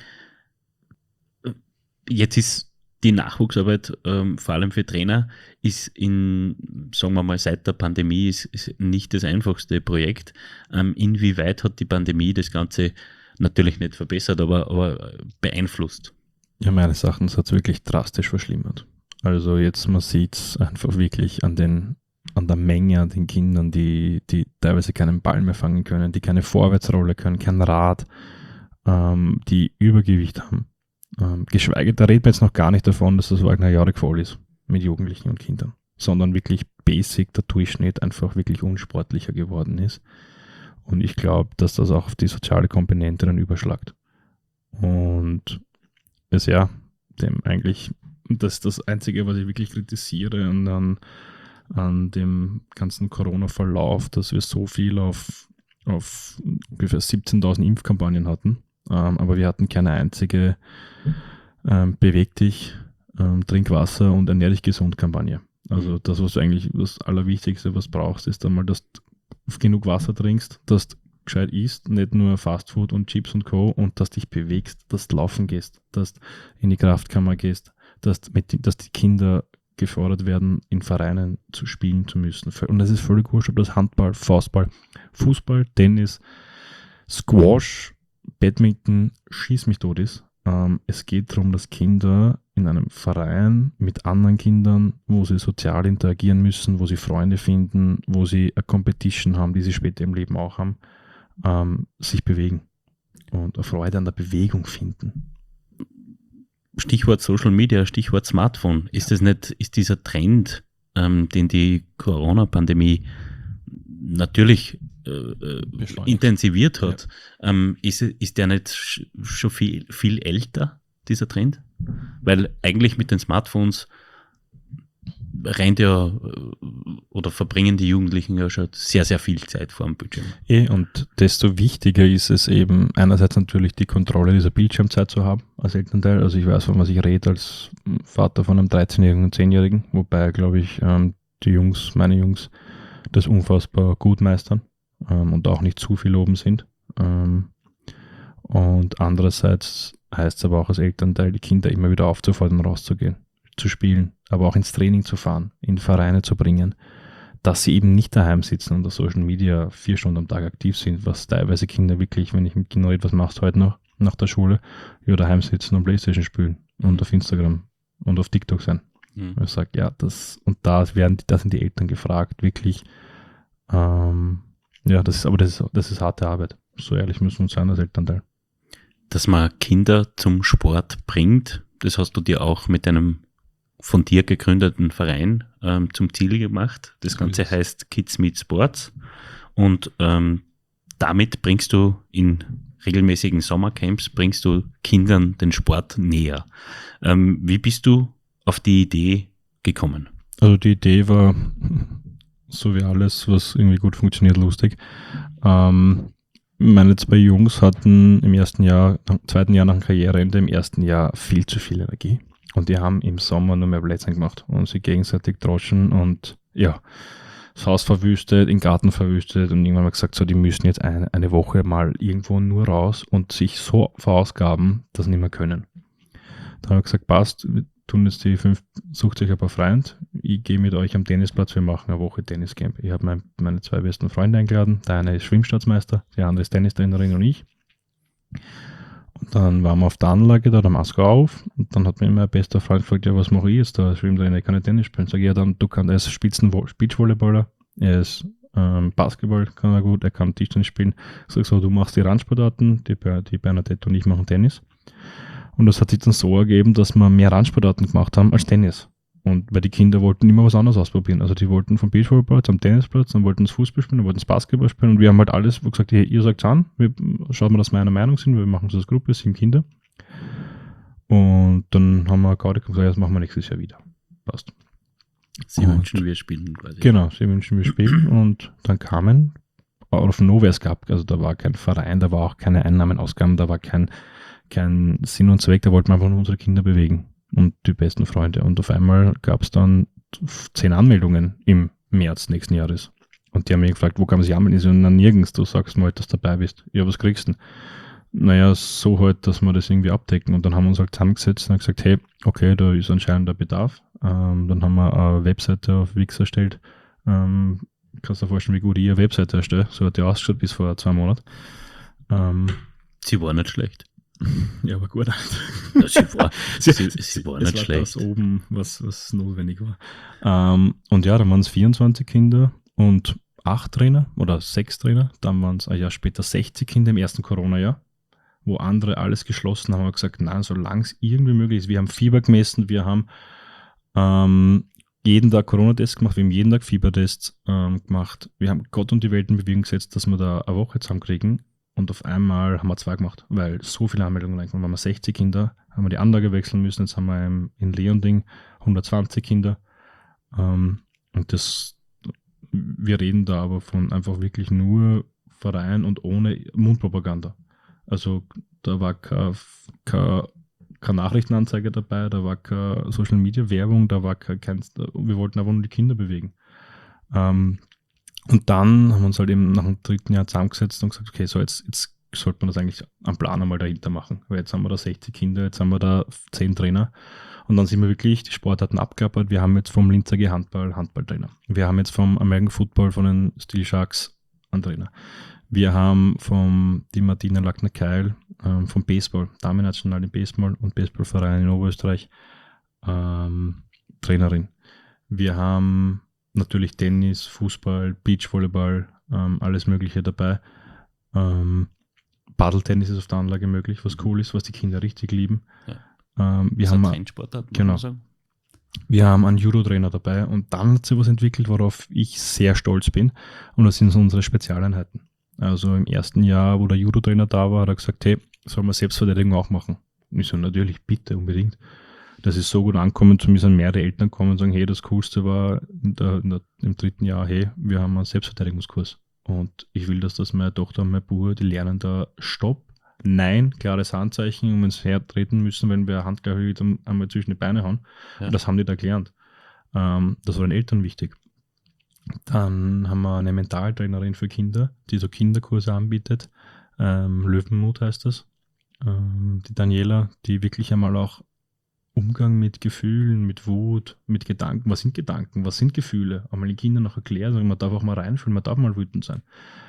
Jetzt ist die Nachwuchsarbeit, vor allem für Trainer, ist sagen wir mal, seit der Pandemie ist nicht das einfachste Projekt. Inwieweit hat die Pandemie das Ganze natürlich nicht verbessert, aber beeinflusst? Ja, meines Erachtens hat es wirklich drastisch verschlimmert. Also jetzt, man sieht es einfach wirklich an der Menge an den Kindern, die teilweise keinen Ball mehr fangen können, die keine Vorwärtsrolle können, kein Rad, die Übergewicht haben. Geschweige, da reden wir jetzt noch gar nicht davon, dass das Wagner Jahre voll ist mit Jugendlichen und Kindern, sondern wirklich basic der Durchschnitt einfach wirklich unsportlicher geworden ist. Und ich glaube, dass das auch auf die soziale Komponente dann überschlagt. Und das ist das Einzige, was ich wirklich kritisiere und an dem ganzen Corona-Verlauf, dass wir so viel auf ungefähr 17.000 Impfkampagnen hatten. Aber wir hatten keine einzige Beweg dich, trink Wasser und ernähr dich gesund Kampagne. Also das, was eigentlich das Allerwichtigste, was brauchst, ist einmal, dass du genug Wasser trinkst, dass du gescheit isst, nicht nur Fastfood und Chips und Co. und dass du dich bewegst, dass du laufen gehst, dass du in die Kraftkammer gehst, dass die Kinder gefordert werden, in Vereinen zu spielen zu müssen. Und das ist völlig wurscht, ob das Handball, Faustball, Fußball, Tennis, Squash, Badminton, schieß mich tot ist. Es geht darum, dass Kinder in einem Verein mit anderen Kindern, wo sie sozial interagieren müssen, wo sie Freunde finden, wo sie eine Competition haben, die sie später im Leben auch haben, sich bewegen und eine Freude an der Bewegung finden. Stichwort Social Media, Stichwort Smartphone. Ist dieser Trend, den die Corona-Pandemie natürlich intensiviert hat, ist der nicht schon viel älter, dieser Trend? Weil eigentlich mit den Smartphones verbringen die Jugendlichen ja schon sehr, sehr viel Zeit vor dem Bildschirm. Und desto wichtiger ist es eben, einerseits natürlich die Kontrolle dieser Bildschirmzeit zu haben als Elternteil. Also ich weiß, von was ich rede als Vater von einem 13-Jährigen und 10-Jährigen, wobei, glaube ich, meine Jungs, das unfassbar gut meistern und auch nicht zu viel oben sind. Und andererseits heißt es aber auch als Elternteil, die Kinder immer wieder aufzufordern, rauszugehen, zu spielen, aber auch ins Training zu fahren, in Vereine zu bringen, dass sie eben nicht daheim sitzen und auf Social Media 4 Stunden am Tag aktiv sind, was teilweise Kinder wirklich, wenn ich mit Kindern rede, was machst du heute noch nach der Schule, ja, daheim sitzen und Playstation spielen und auf Instagram und auf TikTok sein. Ich sage, ja, das sind die Eltern gefragt, wirklich, das ist harte Arbeit. So ehrlich müssen wir uns sein als Elternteil. Dass man Kinder zum Sport bringt, das hast du dir auch mit einem von dir gegründeten Verein zum Ziel gemacht. Das Ganze heißt Kids Meet Sports und damit bringst du in regelmäßigen Sommercamps Kindern den Sport näher. Wie bist du auf die Idee gekommen? Also die Idee war, so wie alles, was irgendwie gut funktioniert, lustig. Meine 2 Jungs hatten im zweiten Jahr nach dem Karriereende, im ersten Jahr viel zu viel Energie. Und die haben im Sommer nur mehr Blödsinn gemacht und sie gegenseitig droschen und ja, das Haus verwüstet, den Garten verwüstet und irgendwann haben wir gesagt, so, die müssen jetzt eine Woche mal irgendwo nur raus und sich so verausgaben, dass sie nicht mehr können. Da haben wir gesagt, passt, wir tun jetzt sucht euch ein paar Freunde, ich gehe mit euch am Tennisplatz, wir machen eine Woche Tenniscamp. Ich habe meine 2 besten Freunde eingeladen, der eine ist Schwimmstaatsmeister, der andere ist Tennistrainerin und ich. Und Dann waren wir auf der Anlage, da hat der Maske auf und dann hat mir mein bester Freund gefragt, ja, was mache ich jetzt da? Ich kann nicht Tennis spielen. Sag ich, ja, dann du kannst, er ist Beachvolleyballer, er ist Basketball kann er gut, er kann Tischtennis spielen. Ich sag so, du machst die Randsportarten, die Bernadette und ich machen Tennis. Und das hat sich dann so ergeben, dass wir mehr Randsportarten gemacht haben als Tennis. Und weil die Kinder wollten immer was anderes ausprobieren. Also die wollten vom Beachvolleyball zum Tennisplatz, dann wollten sie Fußball spielen, dann wollten sie Basketball spielen und wir haben halt alles gesagt, ihr sagt es an, schaut mal, dass wir einer Meinung sind, wir machen so als Gruppe, 7 Kinder. Und dann haben wir Gaudi gesagt, das machen wir nächstes Jahr wieder. Passt. Sie wünschen, wir spielen quasi. Genau, sie wünschen, wir spielen und dann kamen auf Nowhere, es gab, also da war kein Verein, da war auch keine Einnahmenausgaben, da war kein Sinn und Zweck, da wollten wir einfach nur unsere Kinder bewegen und die besten Freunde. Und auf einmal gab es dann 10 Anmeldungen im März nächsten Jahres. Und die haben mich gefragt, wo kann man sich anmelden? Ich so, na nirgends, du sagst mal, dass du dabei bist. Ja, was kriegst du denn? Naja, so halt, dass wir das irgendwie abdecken. Und dann haben wir uns halt zusammengesetzt und gesagt, hey, okay, da ist anscheinend der Bedarf. Dann haben wir eine Webseite auf Wix erstellt. Kannst du dir vorstellen, wie gut ich eine Webseite erstelle? So hat die ausgeschaut bis vor 2 Monaten. Sie war nicht schlecht. Ja, aber gut. Ja, sie war nicht schlecht. Das oben, was notwendig war. Und ja, dann waren es 24 Kinder und 8 Trainer oder 6 Trainer. Dann waren es ein Jahr später 60 Kinder im ersten Corona-Jahr, wo andere alles geschlossen haben. Wir gesagt, nein, solange es irgendwie möglich ist. Wir haben Fieber gemessen, wir haben jeden Tag Corona-Tests gemacht, wir haben jeden Tag Fiebertests gemacht. Wir haben Gott und die Welt in Bewegung gesetzt, dass wir da eine Woche zusammenkriegen. Und auf einmal haben wir 2 gemacht, weil so viele Anmeldungen reinkommen. Waren wir 60 Kinder, haben wir die Anlage wechseln müssen. Jetzt haben wir in Leonding 120 Kinder. Und wir reden da aber von einfach wirklich nur Verein und ohne Mundpropaganda. Also da war keine Nachrichtenanzeige dabei, da war keine Social Media Werbung, da war wir wollten einfach nur die Kinder bewegen. Und dann haben wir uns halt eben nach dem 3. Jahr zusammengesetzt und gesagt, okay, so jetzt sollte man das eigentlich am Plan einmal dahinter machen. Weil jetzt haben wir da 60 Kinder, jetzt haben wir da 10 Trainer. Und dann sind wir wirklich die Sportarten abgearbeitet. Wir haben jetzt vom Linzer AG Handballtrainer. Wir haben jetzt vom American Football von den Steel Sharks einen Trainer. Wir haben die Martina Lackner-Keil vom Baseball, Damen-National im Baseball und Baseballverein in Oberösterreich, Trainerin. Wir haben natürlich Tennis, Fußball, Beachvolleyball, alles Mögliche dabei. Paddeltennis ist auf der Anlage möglich, was cool ist, was die Kinder richtig lieben. Ja. Wir haben einen Judo-Trainer dabei und dann hat sich was entwickelt, worauf ich sehr stolz bin. Und das sind so unsere Spezialeinheiten. Also im ersten Jahr, wo der Judo-Trainer da war, hat er gesagt, hey, soll man Selbstverteidigung auch machen? Und ich so, natürlich, bitte, unbedingt. Das ist so gut angekommen, zu mir sind mehrere Eltern kommen und sagen, hey, das Coolste war im 3. Jahr, hey, wir haben einen Selbstverteidigungskurs. Und ich will, dass das meine Tochter und mein Bruder, die lernen da Stopp, Nein, klares Handzeichen, und wenn sie hertreten müssen, wenn wir Handgreiflich einmal zwischen die Beine hauen. Ja. Das haben die da gelernt. Das war den Eltern wichtig. Dann haben wir eine Mentaltrainerin für Kinder, die so Kinderkurse anbietet. Löwenmut heißt das. Die Daniela, die wirklich einmal auch Umgang mit Gefühlen, mit Wut, mit Gedanken. Was sind Gefühle? Einmal den Kindern noch erklären, sagen, man darf auch mal reinfühlen, man darf mal wütend sein.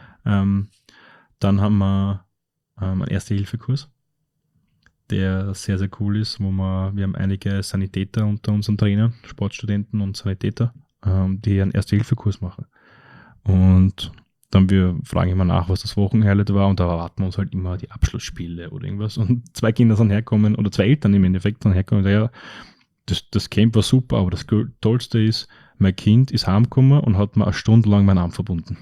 Dann haben wir einen Erste-Hilfe-Kurs, der sehr, sehr cool ist, wir haben einige Sanitäter unter unseren Trainern, Sportstudenten und Sanitäter, die einen Erste-Hilfe-Kurs machen. Und dann fragen immer nach, was das Wochenhighlight war, und da erwarten wir uns halt immer die Abschlussspiele oder irgendwas. Und 2 Kinder sind herkommen, oder 2 Eltern im Endeffekt sind herkommen und sagen, ja, das Camp war super, aber das Tollste ist, mein Kind ist heimgekommen und hat mir 1 Stunde lang meinen Arm verbunden.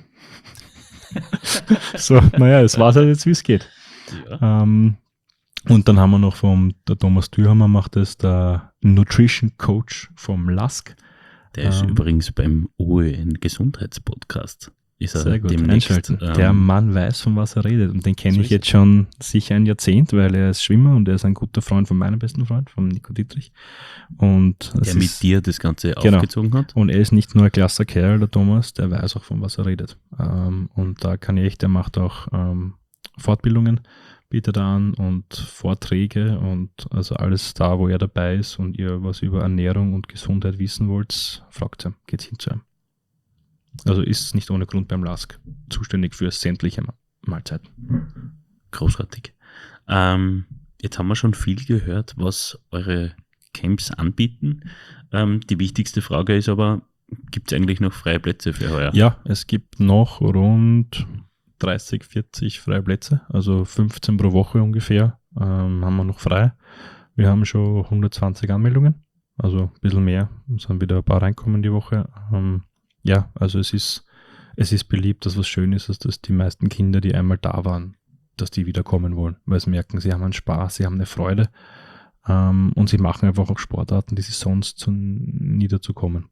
So, naja, es weiß halt jetzt, wie es geht. Ja. Und dann haben wir noch der Thomas Thürhammer macht das, der Nutrition Coach vom LASK. Der ist übrigens beim OEN Gesundheitspodcast. Ist er sehr gut, demnächst. Einschalten. Der Mann weiß, von was er redet. Und den kenne ich jetzt schon sicher ein Jahrzehnt, weil er ist Schwimmer und er ist ein guter Freund von meinem besten Freund, von Nico Dietrich. Und der mit dir das Ganze aufgezogen hat. Und er ist nicht nur ein klasse Kerl, der Thomas, der weiß auch, von was er redet. Und da kann ich echt, der macht auch Fortbildungen, bietet er an, und Vorträge, und also alles da, wo er dabei ist und ihr was über Ernährung und Gesundheit wissen wollt, fragt ihn, geht hin zu ihm. Also ist nicht ohne Grund beim LASK zuständig für sämtliche Mahlzeiten. Großartig. Jetzt haben wir schon viel gehört, was eure Camps anbieten. Die wichtigste Frage ist aber, gibt es eigentlich noch freie Plätze für heuer? Ja, es gibt noch rund 30, 40 freie Plätze, also 15 pro Woche ungefähr haben wir noch frei. Wir haben schon 120 Anmeldungen, also ein bisschen mehr, es sind wieder ein paar reinkommen die Woche. Ja, also es ist beliebt, dass was schön ist, dass die meisten Kinder, die einmal da waren, dass die wieder kommen wollen, weil sie merken, sie haben einen Spaß, sie haben eine Freude und sie machen einfach auch Sportarten, die sie sonst nie dazu kommen.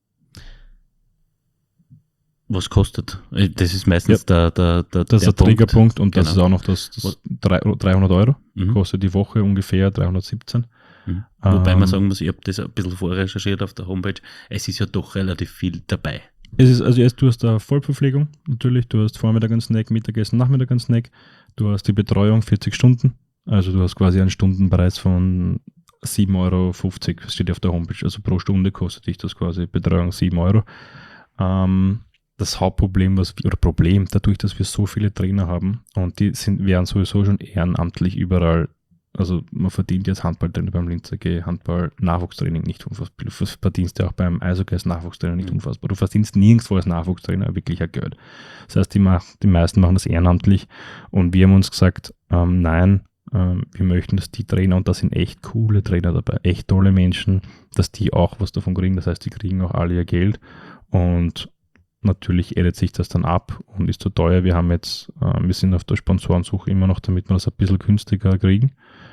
Was kostet? Das ist meistens das ist der Triggerpunkt und das ist auch noch das 300 Euro. Kostet die Woche ungefähr 317. Wobei man sagen muss, ich habe das ein bisschen vorrecherchiert auf der Homepage, es ist ja doch relativ viel dabei. Du hast da Vollverpflegung natürlich, du hast Vormittag einen Snack, Mittagessen, Nachmittag einen Snack, du hast die Betreuung 40 Stunden, also du hast quasi einen Stundenpreis von 7,50 Euro, das steht auf der Homepage, also pro Stunde kostet dich das quasi Betreuung 7 Euro. Das Hauptproblem, dadurch, dass wir so viele Trainer haben und wären sowieso schon ehrenamtlich überall, also man verdient jetzt Handballtrainer beim Linz AG, Handball-Nachwuchstraining nicht unfassbar, du verdienst ja auch beim Eishockey als Nachwuchstrainer nicht unfassbar, du verdienst nirgendwo als Nachwuchstrainer wirklich ein Geld. Das heißt, die meisten machen das ehrenamtlich und wir haben uns gesagt, nein, wir möchten, dass die Trainer, und da sind echt coole Trainer dabei, echt tolle Menschen, dass die auch was davon kriegen, das heißt, die kriegen auch alle ihr Geld und natürlich addet sich das dann ab und ist zu teuer. Wir sind auf der Sponsorensuche immer noch, damit wir das ein bisschen günstiger kriegen.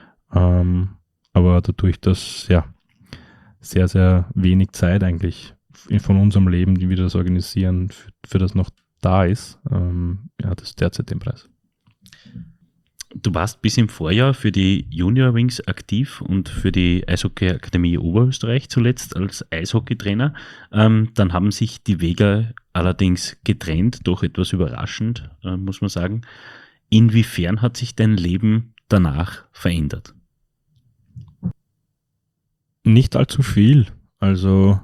Aber dadurch, dass sehr, sehr wenig Zeit eigentlich von unserem Leben, die wir das organisieren, für das noch da ist, das ist derzeit den Preis. Du warst bis im Vorjahr für die Junior Wings aktiv und für die Eishockey Akademie Oberösterreich zuletzt als Eishockeytrainer. Dann haben sich die Wege allerdings getrennt, doch etwas überraschend, muss man sagen. Inwiefern hat sich dein Leben danach verändert? Nicht allzu viel. Also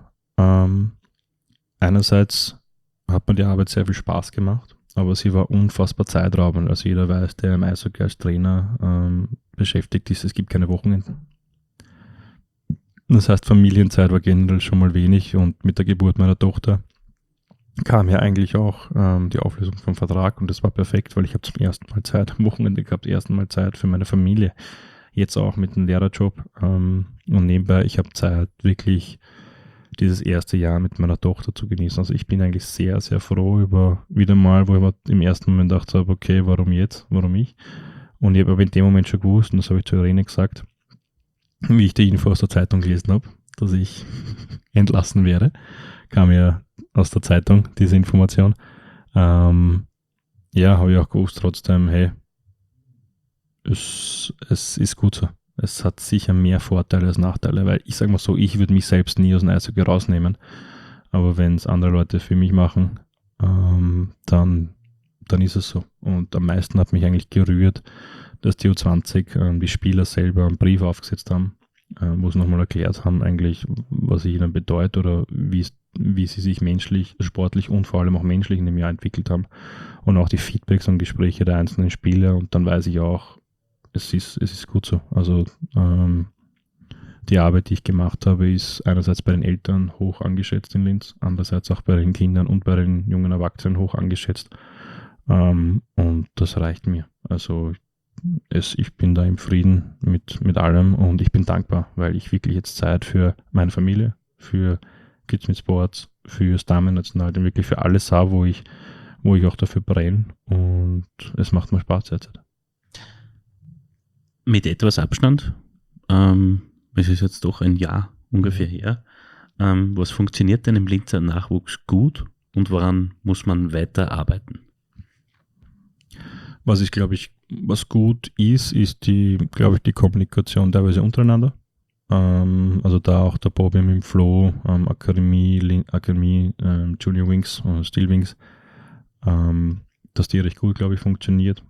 einerseits hat mir die Arbeit sehr viel Spaß gemacht, aber sie war unfassbar zeitraubend. Also jeder weiß, der im Eishockey als Trainer beschäftigt ist, es gibt keine Wochenenden. Das heißt, Familienzeit war generell schon mal wenig und mit der Geburt meiner Tochter kam ja eigentlich auch die Auflösung vom Vertrag und das war perfekt, weil ich habe zum ersten Mal Zeit am Wochenende gehabt, ersten Mal Zeit für meine Familie. Jetzt auch mit einem Lehrerjob und nebenbei, ich habe Zeit, wirklich dieses erste Jahr mit meiner Tochter zu genießen. Also ich bin eigentlich sehr, sehr froh über wieder mal, wo ich mir im ersten Moment gedacht habe, okay, warum jetzt, warum ich? Und ich habe aber in dem Moment schon gewusst, und das habe ich zu Irene gesagt, wie ich die Info aus der Zeitung gelesen habe, dass ich entlassen werde, kam ja aus der Zeitung, diese Information. Habe ich auch gewusst trotzdem, hey, es ist gut so. Es hat sicher mehr Vorteile als Nachteile, weil ich sage mal so, ich würde mich selbst nie aus dem Eishockey rausnehmen, aber wenn es andere Leute für mich machen, dann ist es so. Und am meisten hat mich eigentlich gerührt, dass die U20 die Spieler selber einen Brief aufgesetzt haben, wo sie nochmal erklärt haben eigentlich, was es ihnen bedeutet oder wie sie sich menschlich, sportlich und vor allem auch menschlich in dem Jahr entwickelt haben und auch die Feedbacks und Gespräche der einzelnen Spieler und dann weiß ich auch, es ist gut so. Also die Arbeit, die ich gemacht habe, ist einerseits bei den Eltern hoch angeschätzt in Linz, andererseits auch bei den Kindern und bei den jungen Erwachsenen hoch angeschätzt. Und das reicht mir. Also ich bin da im Frieden mit allem und ich bin dankbar, weil ich wirklich jetzt Zeit für meine Familie, für Kids mit Sports, für das Damen-National, wirklich für alles habe, wo ich auch dafür brenne und es macht mir Spaß derzeit. Mit etwas Abstand, es ist jetzt doch ein Jahr ungefähr her, was funktioniert denn im Linzer Nachwuchs gut und woran muss man weiter arbeiten? Was gut ist die Kommunikation teilweise untereinander. Also da auch der Bobby mit dem Flo, Akademie, Junior Wings, Steel Wings, dass die recht gut, glaube ich, funktioniert.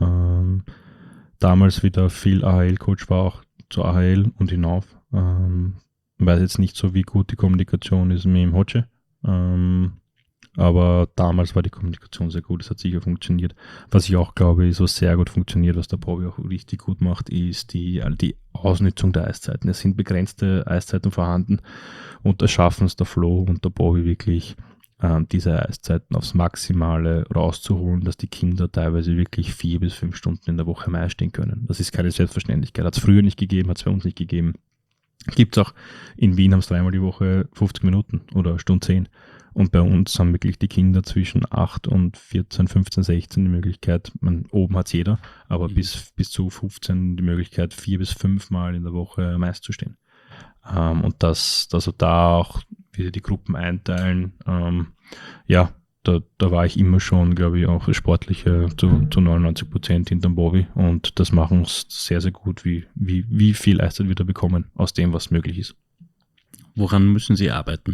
Damals wieder viel AHL-Coach war auch zur AHL und hinauf. Weiß jetzt nicht so, wie gut die Kommunikation ist mit dem Hotsche. aber damals war die Kommunikation sehr gut, es hat sicher funktioniert. Was ich auch glaube, ist, was sehr gut funktioniert, was der Bobby auch richtig gut macht, ist die Ausnutzung der Eiszeiten. Es sind begrenzte Eiszeiten vorhanden und da schaffen es der Flo und der Bobby wirklich, diese Eiszeiten aufs Maximale rauszuholen, dass die Kinder teilweise wirklich 4 bis 5 Stunden in der Woche am Eis stehen können. Das ist keine Selbstverständlichkeit. Hat es früher nicht gegeben, hat es bei uns nicht gegeben. Gibt es auch, in Wien haben es 3-mal die Woche 50 Minuten oder Stunde 10. Und bei uns haben wirklich die Kinder zwischen 8 und 14, 15, 16 die Möglichkeit, oben hat es jeder, aber bis zu 15 die Möglichkeit, 4 bis 5 Mal in der Woche am Eis zu stehen. Und also da auch wieder die Gruppen einteilen, da war ich immer schon, glaube ich, auch sportlicher zu 99% hinterm Bobby und das machen es sehr, sehr gut, wie viel Eiszeit wir da bekommen aus dem, was möglich ist. Woran müssen Sie arbeiten?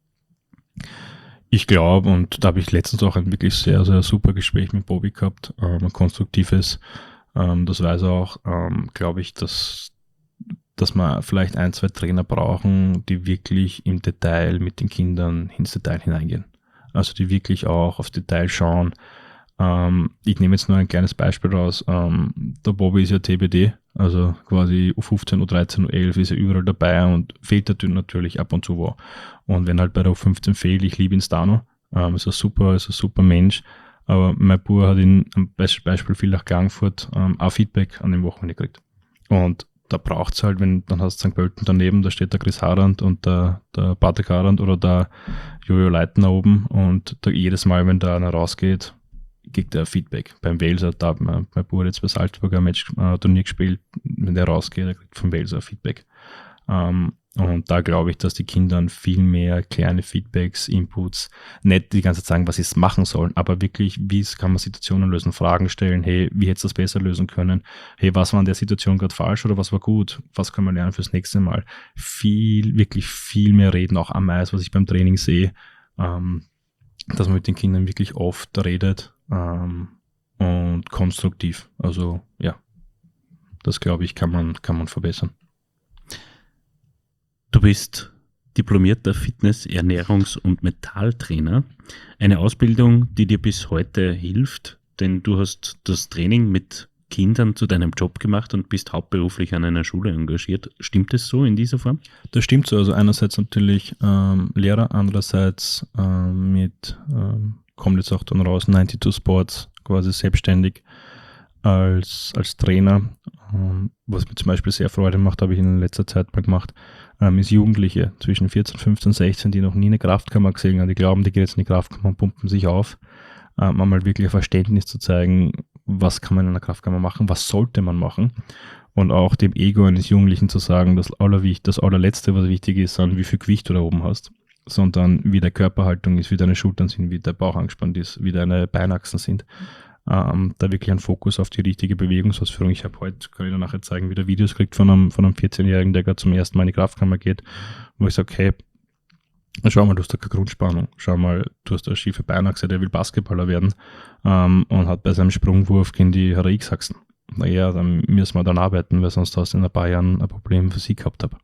Ich glaube, und da habe ich letztens auch ein wirklich sehr, sehr super Gespräch mit Bobby gehabt, ein konstruktives, das weiß er auch, glaube ich, dass wir vielleicht 1-2 Trainer brauchen, die wirklich im Detail mit den Kindern ins Detail hineingehen. Also die wirklich auch aufs Detail schauen. Ich nehme jetzt nur ein kleines Beispiel raus. Der Bobby ist ja TBD, also quasi U15, U13, U11 ist ja überall dabei und fehlt natürlich ab und zu wo. Und wenn halt bei der U15 fehlt, ich liebe ihn Stano, ist ein super Mensch, aber mein Bub hat ihn am Beispiel Villach Klagenfurt auch Feedback an dem Wochenende gekriegt. Und da braucht es halt, dann hast du St. Pölten daneben, da steht der Chris Harand und der Bartek Harand oder der Jojo Leitner oben und jedes Mal, wenn da einer rausgeht, kriegt er Feedback. Beim Walser, da hat mein Bruder jetzt bei Salzburg ein Turnier gespielt, wenn der rausgeht, er kriegt vom Walser Feedback. Und da glaube ich, dass die Kinder viel mehr kleine Feedbacks, Inputs, nicht die ganze Zeit sagen, was sie machen sollen, aber wirklich, wie kann man Situationen lösen, Fragen stellen, hey, wie hättest du das besser lösen können? Hey, was war in der Situation gerade falsch oder was war gut? Was können wir lernen fürs nächste Mal? Wirklich viel mehr reden, auch am Eis, was ich beim Training sehe, dass man mit den Kindern wirklich oft redet und konstruktiv. Also ja, das glaube ich, kann man verbessern. Du bist diplomierter Fitness-, Ernährungs- und Mentaltrainer. Eine Ausbildung, die dir bis heute hilft, denn du hast das Training mit Kindern zu deinem Job gemacht und bist hauptberuflich an einer Schule engagiert. Stimmt es so in dieser Form? Das stimmt so. Also einerseits natürlich Lehrer, andererseits kommt jetzt auch dann raus 92 Sports, quasi selbstständig als Trainer. Was mir zum Beispiel sehr Freude macht, habe ich in letzter Zeit mal gemacht, ist Jugendliche zwischen 14, 15, 16, die noch nie eine Kraftkammer gesehen haben, die glauben, die gehen jetzt in die Kraftkammer und pumpen sich auf. Mal wirklich ein Verständnis zu zeigen, was kann man in einer Kraftkammer machen, was sollte man machen und auch dem Ego eines Jugendlichen zu sagen, das allerletzte, was wichtig ist, wie viel Gewicht du da oben hast, sondern wie deine Körperhaltung ist, wie deine Schultern sind, wie der Bauch angespannt ist, wie deine Beinachsen sind. Da wirklich ein Fokus auf die richtige Bewegungsausführung. Ich habe heute, kann ich dir nachher zeigen, wieder Videos gekriegt von einem 14-Jährigen, der gerade zum ersten Mal in die Kraftkammer geht, wo ich sage, hey, schau mal, du hast da keine Grundspannung, schau mal, du hast eine schiefe Beinachse, der will Basketballer werden und hat bei seinem Sprungwurf gegen die X-Achsen. Naja, dann müssen wir dann arbeiten, weil sonst hast du in ein paar Jahren ein Problem für sie gehabt habe.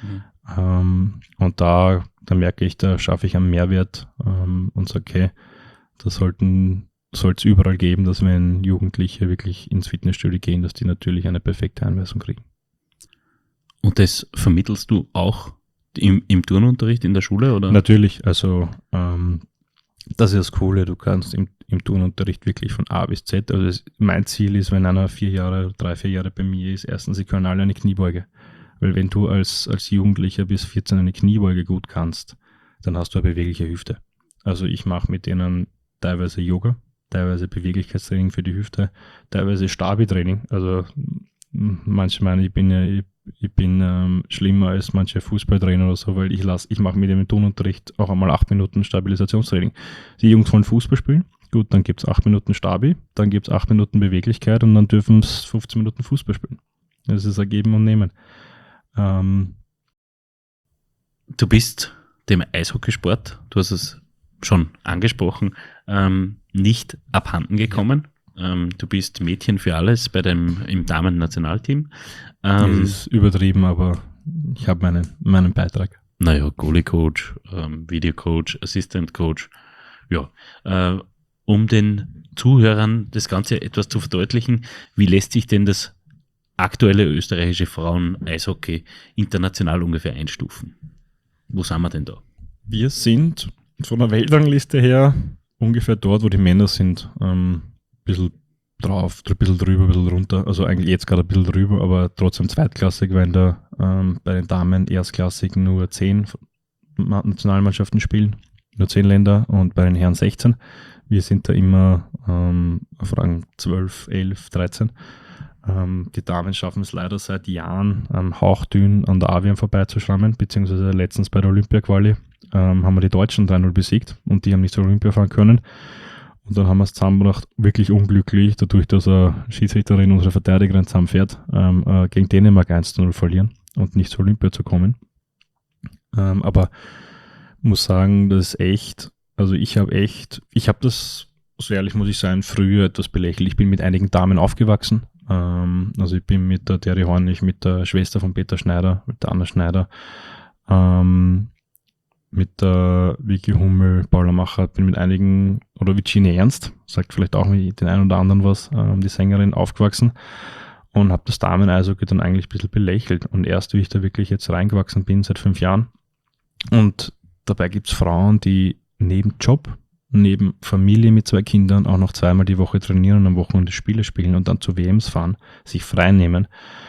Und da merke ich, da schaffe ich einen Mehrwert und sage, okay, das soll es überall geben, dass wenn Jugendliche wirklich ins Fitnessstudio gehen, dass die natürlich eine perfekte Anweisung kriegen. Und das vermittelst du auch im Turnunterricht in der Schule, oder? Natürlich, also das ist das Coole, du kannst im Turnunterricht wirklich von A bis Z, also mein Ziel ist, wenn einer 3-4 Jahre bei mir ist, erstens, sie können alle eine Kniebeuge, weil wenn du als Jugendlicher bis 14 eine Kniebeuge gut kannst, dann hast du eine bewegliche Hüfte. Also ich mache mit denen teilweise Yoga, teilweise Beweglichkeitstraining für die Hüfte, teilweise Stabi-Training. Also manche meinen, ich bin schlimmer als manche Fußballtrainer oder so, weil ich mache mit dem Turnunterricht auch einmal 8 Minuten Stabilisationstraining. Die Jungs wollen Fußball spielen, gut, dann gibt es 8 Minuten Stabi, dann gibt es 8 Minuten Beweglichkeit und dann dürfen es 15 Minuten Fußball spielen. Das ist ein Geben und Nehmen. Du bist dem Eishockeysport, du hast es schon angesprochen, nicht abhanden gekommen. Du bist Mädchen für alles im Damen-Nationalteam. Das ist übertrieben, aber ich habe meinen Beitrag. Naja, Goalie-Coach, Videocoach, Assistant-Coach, Ja, um den Zuhörern das Ganze etwas zu verdeutlichen, wie lässt sich denn das aktuelle österreichische Frauen-Eishockey international ungefähr einstufen? Wo sind wir denn da? Wir sind von der Weltrangliste her ungefähr dort, wo die Männer sind. Ein bisschen drauf, ein bisschen drüber, ein bisschen runter. Also eigentlich jetzt gerade ein bisschen drüber, aber trotzdem zweitklassig, weil da bei den Damen erstklassig nur 10 Nationalmannschaften spielen, nur 10 Länder, und bei den Herren 16. Wir sind da immer auf Rang 12, 11, 13. Die Damen schaffen es leider seit Jahren hauchdünn an der Avian vorbeizuschrammen, beziehungsweise letztens bei der Olympia-Quali haben wir die Deutschen 3-0 besiegt und die haben nicht zur Olympia fahren können. Und dann haben wir es zusammengebracht, wirklich unglücklich, dadurch, dass eine Schiedsrichterin, unsere Verteidigerin zusammenfährt, gegen Dänemark 1-0 verlieren und nicht zur Olympia zu kommen. Aber muss sagen, das ist echt, also ich habe das, so ehrlich muss ich sein, früher etwas belächelt. Ich bin mit einigen Damen aufgewachsen. Also ich bin mit der Terry Hornig, mit der Schwester von Peter Schneider, mit der Anna Schneider, mit der Vicky Hummel, Paula Macher, bin mit einigen, oder Virginie Ernst, sagt vielleicht auch mit den einen oder anderen was, die Sängerin, aufgewachsen und habe das Damen-Eishockey dann eigentlich ein bisschen belächelt. Und erst, wie ich da wirklich jetzt reingewachsen bin, seit 5 Jahren, und dabei gibt es Frauen, die neben Job, neben Familie mit 2 Kindern auch noch 2-mal die Woche trainieren und am Wochenende Spiele spielen und dann zu WMs fahren, sich frei nehmen.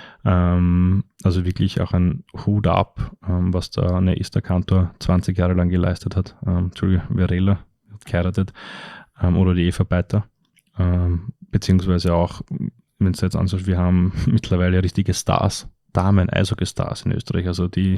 Also wirklich auch ein Hut ab, was da eine Esther Kantor 20 Jahre lang geleistet hat. Verela hat geheiratet, oder die Eva Beiter. Beziehungsweise auch, wenn es jetzt anschaut, wir haben mittlerweile richtige Stars, Damen-Eishockey-Stars in Österreich. Also die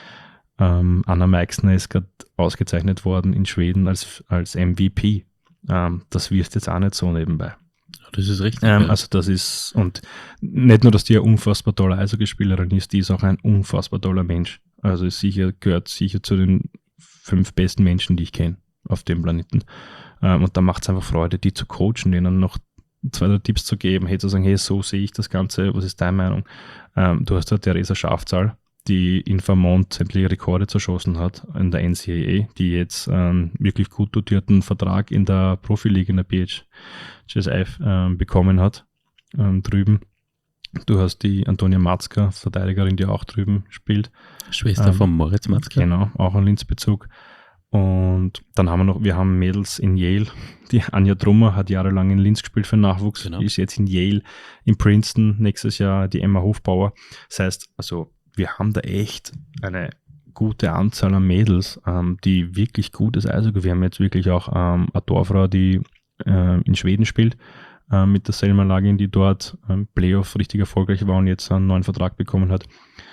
Anna Meixner ist gerade ausgezeichnet worden in Schweden als MVP. Das wirst jetzt auch nicht so nebenbei. Das ist richtig. Also das ist, und nicht nur, dass die eine unfassbar tolle Eishockeyspielerin ist, die ist auch ein unfassbar toller Mensch. Also gehört sicher zu den 5 besten Menschen, die ich kenne auf dem Planeten. Und da macht es einfach Freude, die zu coachen, denen noch 2, 3 Tipps zu geben, hey, zu sagen, hey, so sehe ich das Ganze, was ist deine Meinung? Du hast ja Theresa Schafzahl, die in Vermont sämtliche Rekorde zerschossen hat in der NCAA, die jetzt wirklich gut dotierten Vertrag in der Profiliga, in der PHSF bekommen hat, drüben. Du hast die Antonia Matzka, Verteidigerin, die auch drüben spielt. Schwester von Moritz Matzka. Genau, auch ein Linz-Bezug. Und dann haben wir haben Mädels in Yale. Die Anja Trummer hat jahrelang in Linz gespielt für den Nachwuchs, genau. Ist jetzt in Yale, in Princeton, nächstes Jahr die Emma Hofbauer. Das heißt, also wir haben da echt eine gute Anzahl an Mädels, die wirklich gutes Eishockey. Wir haben jetzt wirklich auch eine Torfrau, die in Schweden spielt, mit der Selma Lagin, die dort Playoff richtig erfolgreich war und jetzt einen neuen Vertrag bekommen hat.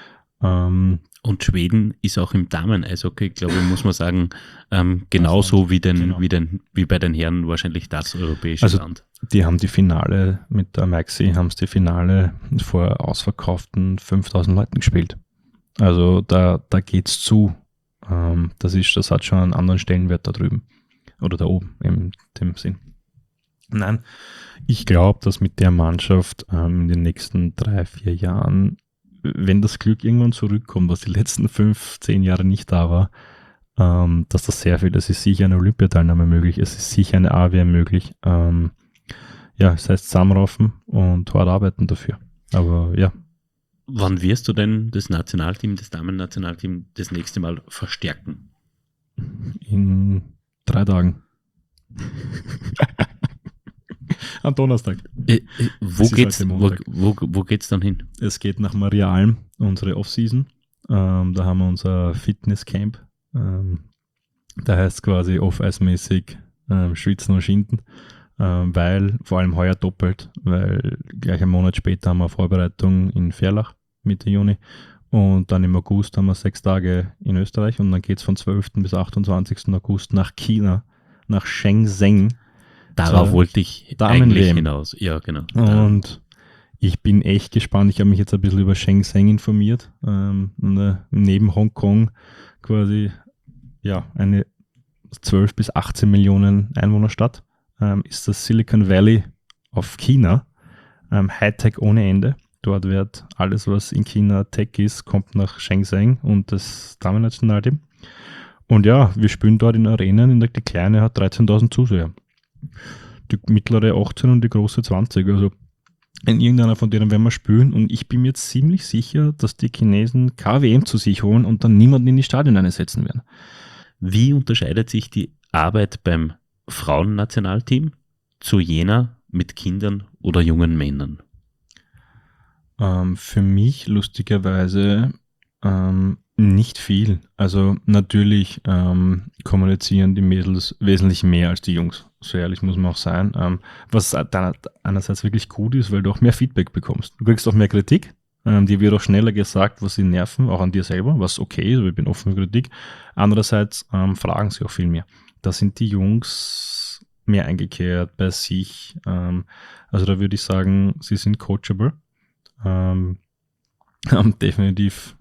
Und Schweden ist auch im Damen-Eishockey, glaube ich, muss man sagen, genauso wie bei den Herren wahrscheinlich das europäische Land. Die haben die Finale mit der Maxi, vor ausverkauften 5000 Leuten gespielt. Also da geht's zu. Das hat schon einen anderen Stellenwert da drüben. Oder da oben, in dem Sinn. Nein, ich glaube, dass mit der Mannschaft in den nächsten 3-4 Jahren, wenn das Glück irgendwann zurückkommt, was die letzten 5-10 Jahre nicht da war, dass das sehr viel, es ist sicher eine Olympiateilnahme möglich, es ist sicher eine AWM möglich. Das heißt zusammenraufen und hart arbeiten dafür. Aber ja. Wann wirst du denn das Damen-Nationalteam das nächste Mal verstärken? In 3 Tagen. Am Donnerstag. Wo geht's dann hin? Es geht nach Marialm, unsere Off-Season. Da haben wir unser Fitnesscamp. Da heißt es quasi off-eismäßig schwitzen und schinden. Weil, vor allem heuer doppelt, weil gleich einen Monat später haben wir Vorbereitung in Verlach, Mitte Juni, und dann im August haben wir 6 Tage in Österreich und dann geht es von 12. bis 28. August nach China, nach Shenzhen. Darauf wollte ich eigentlich hinaus. Ja, genau. Und ich bin echt gespannt, ich habe mich jetzt ein bisschen über Shenzhen informiert, neben Hongkong quasi eine 12 bis 18 Millionen Einwohnerstadt. Ist das Silicon Valley of China, Hightech ohne Ende. Dort wird alles, was in China Tech ist, kommt nach Shenzhen und das Damen-Nationalteam. Und ja, wir spielen dort in Arenen, die kleine hat 13.000 Zuseher. Die mittlere 18 und die große 20. Also in irgendeiner von denen werden wir spielen und ich bin mir ziemlich sicher, dass die Chinesen KWM zu sich holen und dann niemanden in die Stadion einsetzen werden. Wie unterscheidet sich die Arbeit beim Frauennationalteam zu jener mit Kindern oder jungen Männern? Für mich lustigerweise nicht viel. Also natürlich kommunizieren die Mädels wesentlich mehr als die Jungs. So ehrlich muss man auch sein. Was dann einerseits wirklich gut ist, weil du auch mehr Feedback bekommst. Du kriegst auch mehr Kritik. Die wird auch schneller gesagt, was sie nerven, auch an dir selber, was okay ist, aber ich bin offen für Kritik. Andererseits fragen sie auch viel mehr. Da sind die Jungs mehr eingekehrt bei sich. Also da würde ich sagen, sie sind coachable. Haben definitiv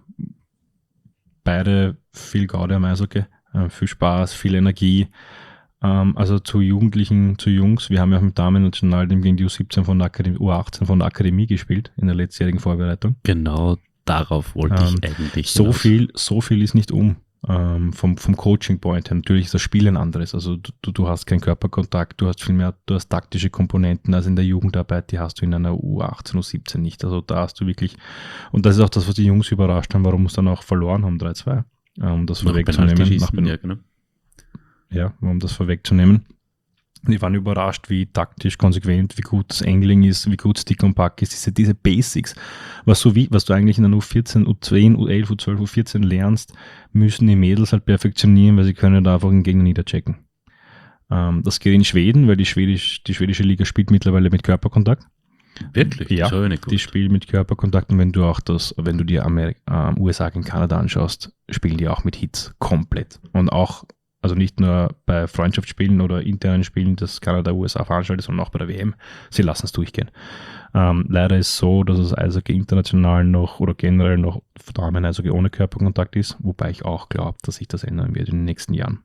beide viel Gaude am Eishockey, viel Spaß, viel Energie. Also zu Jugendlichen, zu Jungs, wir haben ja auch mit Damen-Nationalteam gegen die U17 von der Akademie, U18 von der Akademie gespielt in der letztjährigen Vorbereitung. Genau darauf wollte ich eigentlich so viel ist nicht vom Coaching-Point her. Natürlich ist das Spiel ein anderes. Also du hast keinen Körperkontakt, du hast viel mehr, du hast taktische Komponenten als in der Jugendarbeit, die hast du in einer U18, U17 nicht. Also da hast du wirklich, und das ist auch das, was die Jungs überrascht haben, warum wir es dann auch verloren haben, 3-2. Um das vorwegzunehmen. Um das vorwegzunehmen. Die waren überrascht, wie taktisch, konsequent, wie gut das Angling ist, wie gut Stick und Puck ist. Diese Basics, was du eigentlich in der U14, U10, U11, U12, U14 lernst, müssen die Mädels halt perfektionieren, weil sie können da einfach einen Gegner niederchecken. Das geht in Schweden, weil die schwedische Liga spielt mittlerweile mit Körperkontakt. Wirklich? Ja, die spielen mit Körperkontakt und wenn du dir USA gegen Kanada anschaust, spielen die auch mit Hits komplett. Und auch, also nicht nur bei Freundschaftsspielen oder internen Spielen, das Kanada USA veranstaltet, sondern auch bei der WM. Sie lassen es durchgehen. Leider ist es so, dass es Eishockey international noch oder generell noch Damen Eishockey ohne Körperkontakt ist, wobei ich auch glaube, dass sich das ändern wird in den nächsten Jahren.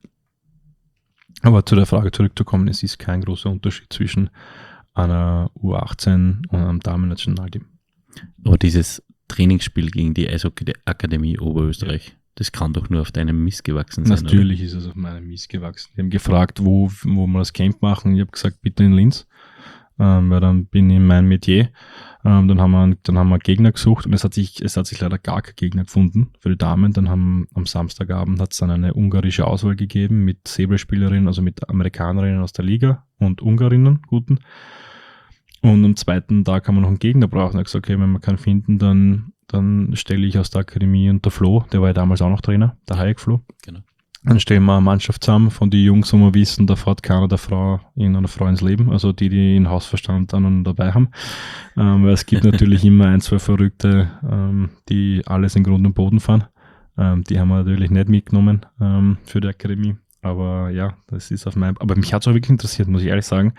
Aber zu der Frage zurückzukommen, es ist kein großer Unterschied zwischen einer U18 und einem Damen-Nationalteam. Aber dieses Trainingsspiel gegen die Eishockey-Akademie Oberösterreich, das kann doch nur auf deinem Mist gewachsen sein. Natürlich ist es auf meinem Mist gewachsen. Die haben gefragt, wo wir das Camp machen. Ich habe gesagt, bitte in Linz, weil dann bin ich in meinem Metier. Dann haben wir Gegner gesucht und es hat sich leider gar kein Gegner gefunden für die Damen. Dann am Samstagabend hat es dann eine ungarische Auswahl gegeben mit Säbelspielerinnen, also mit Amerikanerinnen aus der Liga und Ungarinnen, guten. Und am zweiten Tag haben wir noch einen Gegner brauchen. Ich habe gesagt, okay, wenn wir keinen finden, dann stelle ich aus der Akademie und der Flo, der war ja damals auch noch Trainer, der Hayek Flo. Genau. Dann stellen wir eine Mannschaft zusammen von den Jungs, wo wir wissen, da fährt keiner der Frau irgendeiner Frau ins Leben, also die in Hausverstand an und dabei haben. Weil es gibt natürlich immer ein, zwei Verrückte, die alles in Grund und Boden fahren. Die haben wir natürlich nicht mitgenommen für die Akademie. Aber ja, das ist aber mich hat es auch wirklich interessiert, muss ich ehrlich sagen.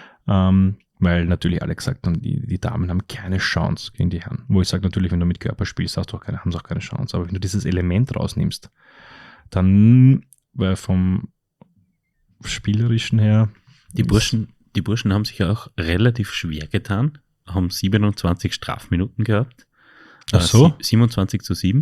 Weil natürlich alle gesagt haben, die Damen haben keine Chance gegen die Herren. Wo ich sage, natürlich, wenn du mit Körper spielst, haben sie auch keine Chance. Aber wenn du dieses Element rausnimmst, dann, weil vom Spielerischen her... Die Burschen haben sich auch relativ schwer getan, haben 27 Strafminuten gehabt. Ach so? 27-7.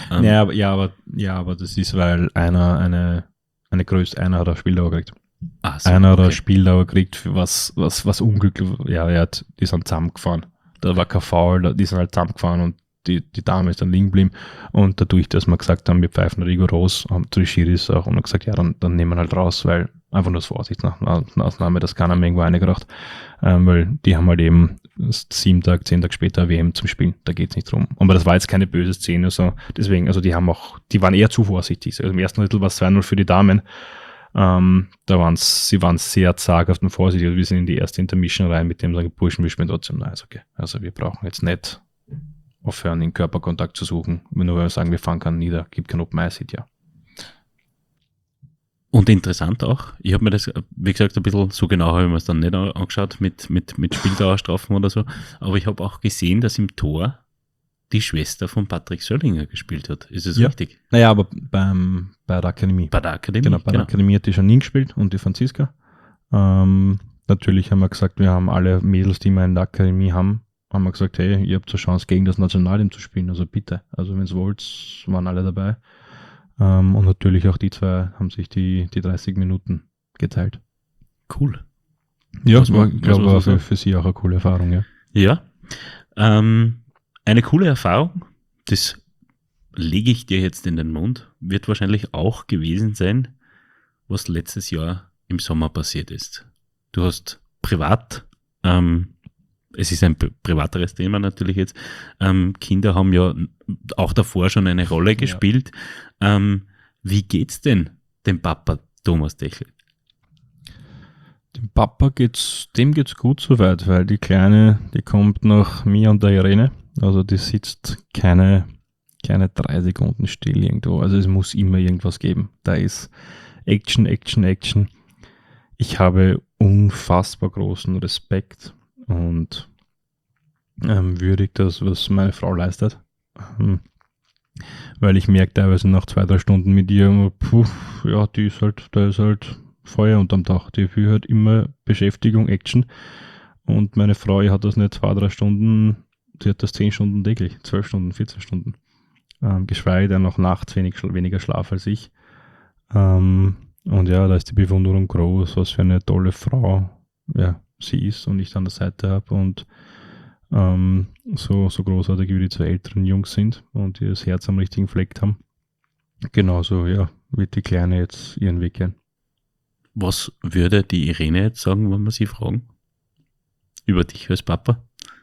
Aber das ist, weil einer hat eine Spieldauer gekriegt. So, einer hat eine Spieldauer gekriegt, für was unglücklich, die sind zusammengefahren. Da war kein Foul, die sind halt zusammengefahren und die Dame ist dann liegen geblieben. Und dadurch, dass wir gesagt haben, wir pfeifen rigoros, haben die Schiris auch und gesagt, ja, dann nehmen wir halt raus, weil einfach nur aus Vorsichtsmaßnahme, das keiner mehr irgendwo eingebracht. Weil die haben halt eben 10 Tage später WM zum Spielen, da geht es nicht drum. Aber das war jetzt keine böse Szene, so. Deswegen, also die waren eher zu vorsichtig. Also im ersten Drittel war es 2-0 für die Damen. Sie waren sehr zaghaft und vorsichtig. Wir sind in die erste Intermission rein, mit dem sagen, Burschen, wir spielen trotzdem nice, okay. Also wir brauchen jetzt nicht aufhören, den Körperkontakt zu suchen. Nur weil wir sagen, wir fahren keinen nieder, gibt kein Open Ice Hit, ja. Und interessant auch, ich habe mir das, wie gesagt, ein bisschen, so genau habe ich mir es dann nicht angeschaut, mit Spieldauerstrafen oder so, aber ich habe auch gesehen, dass im Tor die Schwester von Patrick Söllinger gespielt hat. Ist es richtig? Naja, aber bei der Akademie. Bei der Akademie? Genau, bei der Akademie hat die Janine gespielt und die Franziska. Natürlich haben wir gesagt, wir haben alle Mädels, die wir in der Akademie haben wir gesagt, hey, ihr habt eine Chance, gegen das Nationalteam zu spielen, also bitte. Also wenn ihr wollt, waren alle dabei. Und natürlich auch die zwei haben sich die 30 Minuten geteilt. Cool. Ja, Was man- ich glaube, was man war so- für sie auch eine coole Erfahrung, ja. Ja. Eine coole Erfahrung, das lege ich dir jetzt in den Mund, wird wahrscheinlich auch gewesen sein, was letztes Jahr im Sommer passiert ist. Du hast privat, es ist ein privateres Thema natürlich jetzt, Kinder haben ja auch davor schon eine Rolle gespielt. Wie geht's denn dem Papa Thomas Techl? Dem Papa dem geht's gut soweit, weil die Kleine, die kommt nach mir und der Irene. Also die sitzt keine 3 Sekunden still irgendwo. Also es muss immer irgendwas geben. Da ist Action, Action, Action. Ich habe unfassbar großen Respekt und würdig das, was meine Frau leistet. Weil ich merke teilweise nach 2-3 Stunden mit ihr, da ist halt Feuer unterm Dach. Die will halt immer Beschäftigung, Action. Und meine Frau, die hat das nicht 2-3 Stunden, sie hat das 10 Stunden täglich, 12 Stunden, 14 Stunden. Geschweige denn noch nachts weniger Schlaf als ich. Und ja, da ist die Bewunderung groß, was für eine tolle Frau sie ist und ich an der Seite habe und so großartig wie die 2 älteren Jungs sind und die das Herz am richtigen Fleck haben. Genauso, wird die Kleine jetzt ihren Weg gehen. Was würde die Irene jetzt sagen, wenn wir sie fragen? Über dich als Papa?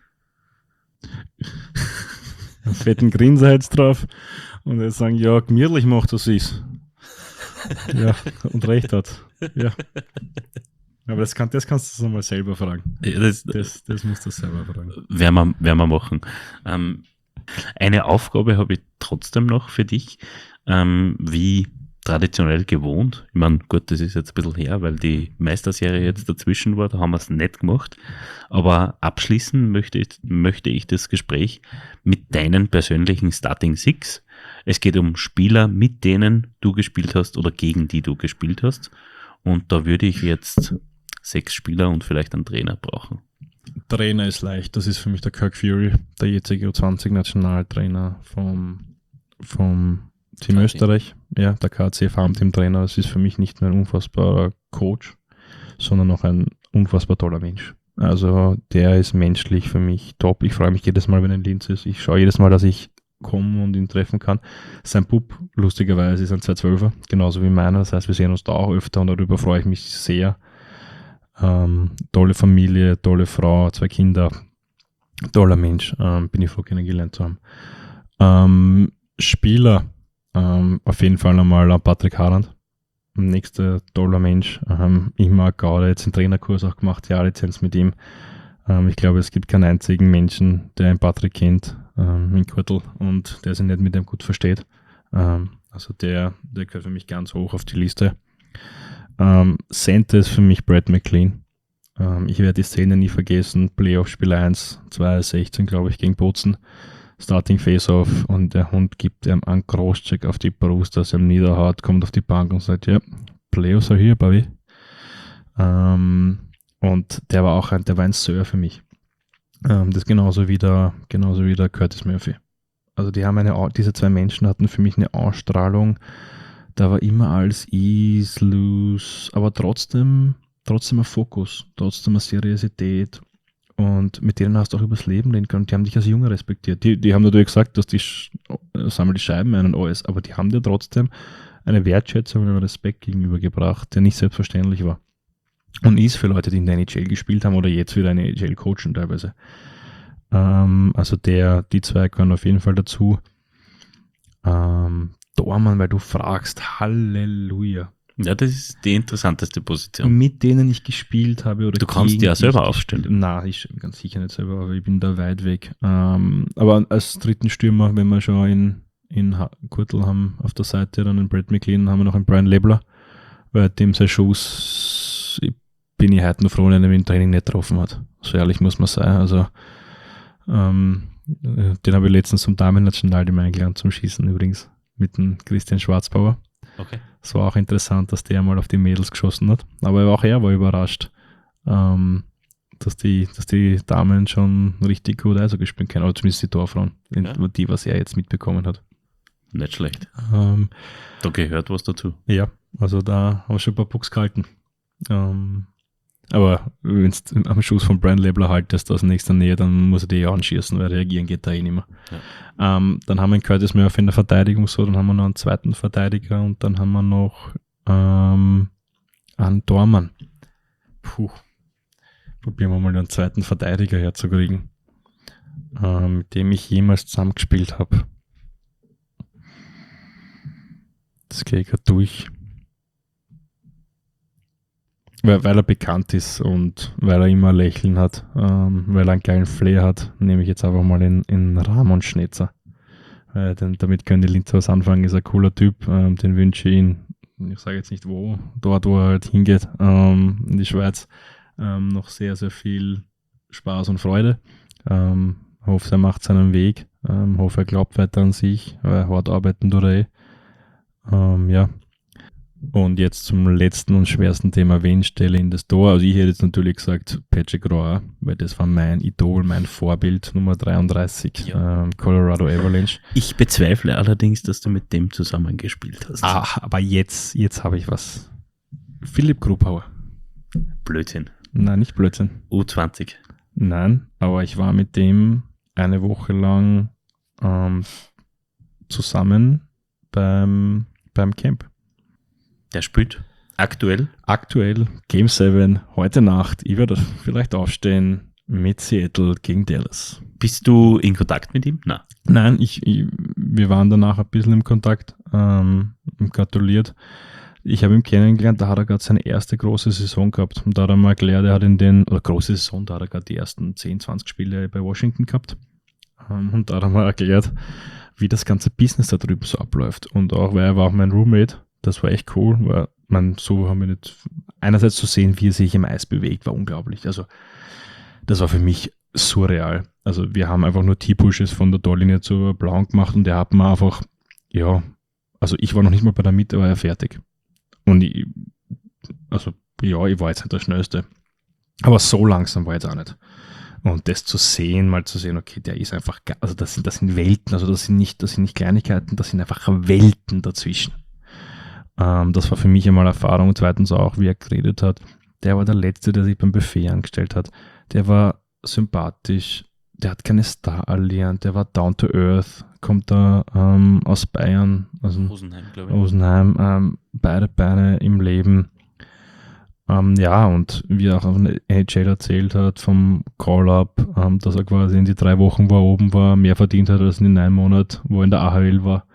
Einen fetten Grinser jetzt drauf und jetzt sagen, ja, gemütlich macht das ist. Ja, und recht hat. Ja. Aber das kannst du mal selber fragen. Ja, Das musst du selber fragen. werden wir machen. Eine Aufgabe habe ich trotzdem noch für dich, wie traditionell gewohnt. Ich meine, gut, das ist jetzt ein bisschen her, weil die Meisterserie jetzt dazwischen war, da haben wir es nicht gemacht. Aber abschließen möchte ich das Gespräch mit deinen persönlichen Starting Six. Es geht um Spieler, mit denen du gespielt hast oder gegen die du gespielt hast. Und da würde ich jetzt 6 Spieler und vielleicht einen Trainer brauchen. Trainer ist leicht. Das ist für mich der Kirk Fury, der jetzige U20-Nationaltrainer vom Team KC. Österreich. Ja, der KC Farmteam-Trainer. Das ist für mich nicht nur ein unfassbarer Coach, sondern auch ein unfassbar toller Mensch. Also der ist menschlich für mich top. Ich freue mich jedes Mal, wenn er in Linz ist. Ich schaue jedes Mal, dass ich komme und ihn treffen kann. Sein Bub, lustigerweise, ist ein 212er, genauso wie meiner. Das heißt, wir sehen uns da auch öfter und darüber freue ich mich sehr. Tolle Familie, tolle Frau, 2 Kinder, toller Mensch, bin ich froh kennengelernt zu haben. Spieler, auf jeden Fall einmal Patrick Harand, nächster toller Mensch. Ich mag gerade jetzt einen Trainerkurs auch gemacht, Lizenz mit ihm. Ich glaube, es gibt keinen einzigen Menschen, der einen Patrick kennt, in Kurtl, und der sich nicht mit dem gut versteht. Also der gehört für mich ganz hoch auf die Liste. Center ist für mich Brad McLean. Ich werde die Szene nie vergessen. Playoff-Spiel 1, 2016, glaube ich, gegen Bozen. Starting Face-Off und der Hund gibt ihm einen Crosscheck auf die Brust, dass er ihm niederhaut, kommt auf die Bank und sagt, ja, Playoffs are here, Bobby. Und der war ein Sir für mich. Das genauso wie der Curtis Murphy. Also diese 2 Menschen hatten für mich eine Ausstrahlung. Da war immer alles ease, loose, aber trotzdem ein Fokus, trotzdem eine Seriosität. Und mit denen hast du auch übers Leben reden können. Die haben dich als Junge respektiert. Die haben natürlich gesagt, dass die sammeln die Scheiben ein und alles, aber die haben dir trotzdem eine Wertschätzung und einen Respekt gegenübergebracht, der nicht selbstverständlich war. Und ist für Leute, die in der NHL gespielt haben oder jetzt wieder eine NHL coachen teilweise. Also die 2 gehören auf jeden Fall dazu. Dormann, weil du fragst, Halleluja. Ja, das ist die interessanteste Position. Mit denen ich gespielt habe. Oder Du kannst die ja selber aufstellen. Nein, ich ganz sicher nicht selber, aber ich bin da weit weg. Aber als dritten Stürmer, wenn wir schon in Kurtl haben auf der Seite, dann einen Brad McLean, haben wir noch einen Brian Lebler, weil dem sein Schuss, bin ich heute noch froh, wenn er mich im Training nicht getroffen hat. So ehrlich muss man sein. Also den habe ich letztens zum Damen-Nationalteam eingeladen zum Schießen übrigens mit dem Christian Schwarzbauer. Okay. Es war auch interessant, dass der mal auf die Mädels geschossen hat. Aber auch er war überrascht, dass die Damen schon richtig gut Eishockey spielen können. Oder zumindest die Torfrauen, die, was er jetzt mitbekommen hat. Nicht schlecht. Ähm, Da gehört was dazu. ja, also da haben wir schon ein paar Pucks gehalten. Aber wenn du am Schuss von Brian Lebler haltest aus nächster Nähe, dann muss er die anschießen, weil reagieren geht da eh nicht mehr. Ja. Dann haben wir einen Curtis Murphy in der Verteidigung, so, dann haben wir noch einen zweiten Verteidiger und dann haben wir noch einen Dormann. Probieren wir mal einen zweiten Verteidiger herzukriegen, mit dem ich jemals zusammengespielt habe. Das gehe ich gerade durch. Weil er bekannt ist und weil er immer ein Lächeln hat, weil er einen geilen Flair hat, nehme ich jetzt einfach mal in Ramon Schnetzer. Denn damit können die Linzer was anfangen, ist ein cooler Typ, den wünsche ich ihn, ich sage jetzt nicht wo, dort wo er halt hingeht, in die Schweiz, noch sehr, sehr viel Spaß und Freude. Hoffe, er macht seinen Weg, hoffe, er glaubt weiter an sich, weil hart arbeiten tut er ja. Und jetzt zum letzten und schwersten Thema, wen stelle in das Tor? Also ich hätte jetzt natürlich gesagt Patrick Roy, weil das war mein Idol, mein Vorbild, Nummer 33, Colorado Avalanche. Ich bezweifle allerdings, dass du mit dem zusammengespielt hast. Aber jetzt habe ich was. Philipp Grubauer. Blödsinn. Nein, nicht Blödsinn. U20. Nein, aber ich war mit dem eine Woche lang zusammen beim Camp. Der spielt aktuell. Aktuell Game 7, heute Nacht. Ich werde vielleicht aufstehen mit Seattle gegen Dallas. Bist du in Kontakt mit ihm? Nein, wir waren danach ein bisschen im Kontakt, gratuliert. Ich habe ihn kennengelernt, da hat er gerade seine erste große Saison gehabt. Und da hat er mal erklärt, er hat große Saison, da hat er gerade die ersten 10, 20 Spiele bei Washington gehabt. Und da hat er mal erklärt, wie das ganze Business da drüben so abläuft. Und auch, weil er war auch mein Roommate, das war echt cool, weil so haben wir nicht, einerseits zu sehen, wie er sich im Eis bewegt, war unglaublich. Also das war für mich surreal. Also wir haben einfach nur T-Pushes von der Torlinie zur Blauen gemacht und der hat mir einfach, also ich war noch nicht mal bei der Mitte, war er fertig. Und ich war jetzt nicht der Schnellste. Aber so langsam war ich jetzt auch nicht. Und das zu sehen, okay, der ist einfach, also das sind Welten, also das sind nicht Kleinigkeiten, das sind einfach Welten dazwischen. Das war für mich einmal Erfahrung. Und zweitens auch, wie er geredet hat, der war der Letzte, der sich beim Buffet angestellt hat. Der war sympathisch, der hat keine Star-Allianz, der war down to earth, kommt da aus Bayern, also Rosenheim, glaube ich. Rosenheim, beide Beine im Leben. Und wie er auch auf der NHL erzählt hat, vom Call-Up, dass er quasi in die 3 Wochen, wo er oben war, mehr verdient hat als in den 9 Monaten, wo er in der AHL war.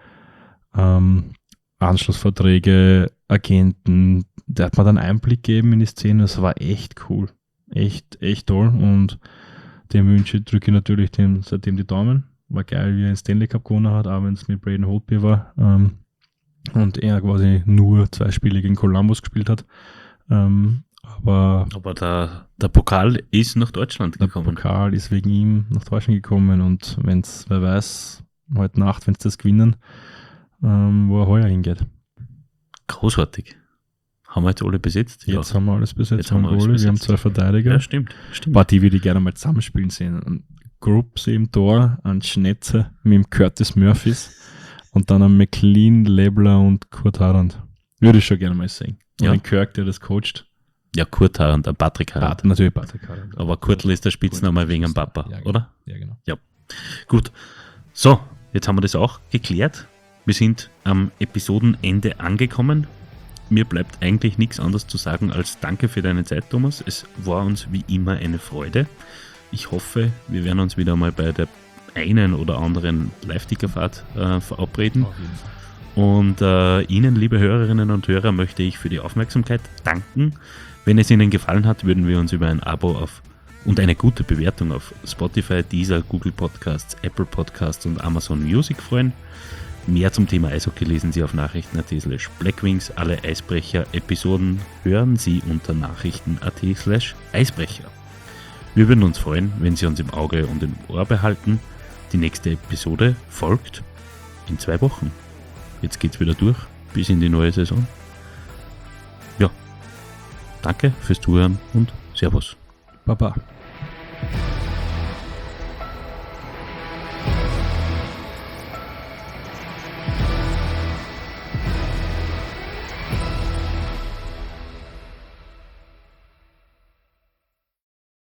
Anschlussverträge, Agenten, der hat mir dann Einblick gegeben in die Szene, das war echt cool. Echt toll und dem drücke ich natürlich seitdem die Daumen. War geil, wie er den Stanley Cup gewonnen hat, auch wenn es mit Braden Holtby war und er quasi nur 2 Spiele gegen Columbus gespielt hat. Aber der Pokal ist nach Deutschland gekommen. Der Pokal ist wegen ihm nach Deutschland gekommen und wer weiß, heute Nacht, wenn sie das gewinnen, wo er heuer hingeht. Großartig. Haben wir jetzt alle besetzt? Jetzt haben wir alles besetzt. Jetzt haben wir alles besetzt. Wir haben 2 Verteidiger. Ja, stimmt. Die würde ich gerne mal zusammenspielen sehen. Ein Groups im Tor, ein Schnetzer mit dem Curtis Murphys und dann ein McLean, Lebler und Kurt Harand. Würde ich schon gerne mal sehen. Und ein Kirk, der das coacht. Ja, Kurt Harand, ein Patrick Harand. Natürlich Patrick Harand. Aber Kurtl ist der Spitzname wegen dem Papa, ja, genau. oder? Ja, genau. Ja. Gut. So, jetzt haben wir das auch geklärt. Wir sind am Episodenende angekommen. Mir bleibt eigentlich nichts anderes zu sagen als danke für deine Zeit, Thomas. Es war uns wie immer eine Freude. Ich hoffe, wir werden uns wieder mal bei der einen oder anderen Live-Ticker-Fahrt verabreden. Auf jeden Fall. Und Ihnen, liebe Hörerinnen und Hörer, möchte ich für die Aufmerksamkeit danken. Wenn es Ihnen gefallen hat, würden wir uns über ein Abo und eine gute Bewertung auf Spotify, Deezer, Google Podcasts, Apple Podcasts und Amazon Music freuen. Mehr zum Thema Eishockey lesen Sie auf nachrichten.at/Blackwings. Alle Eisbrecher-Episoden hören Sie unter nachrichten.at/Eisbrecher. Wir würden uns freuen, wenn Sie uns im Auge und im Ohr behalten. Die nächste Episode folgt in 2 Wochen. Jetzt geht's wieder durch bis in die neue Saison. Ja, danke fürs Zuhören und Servus. Baba.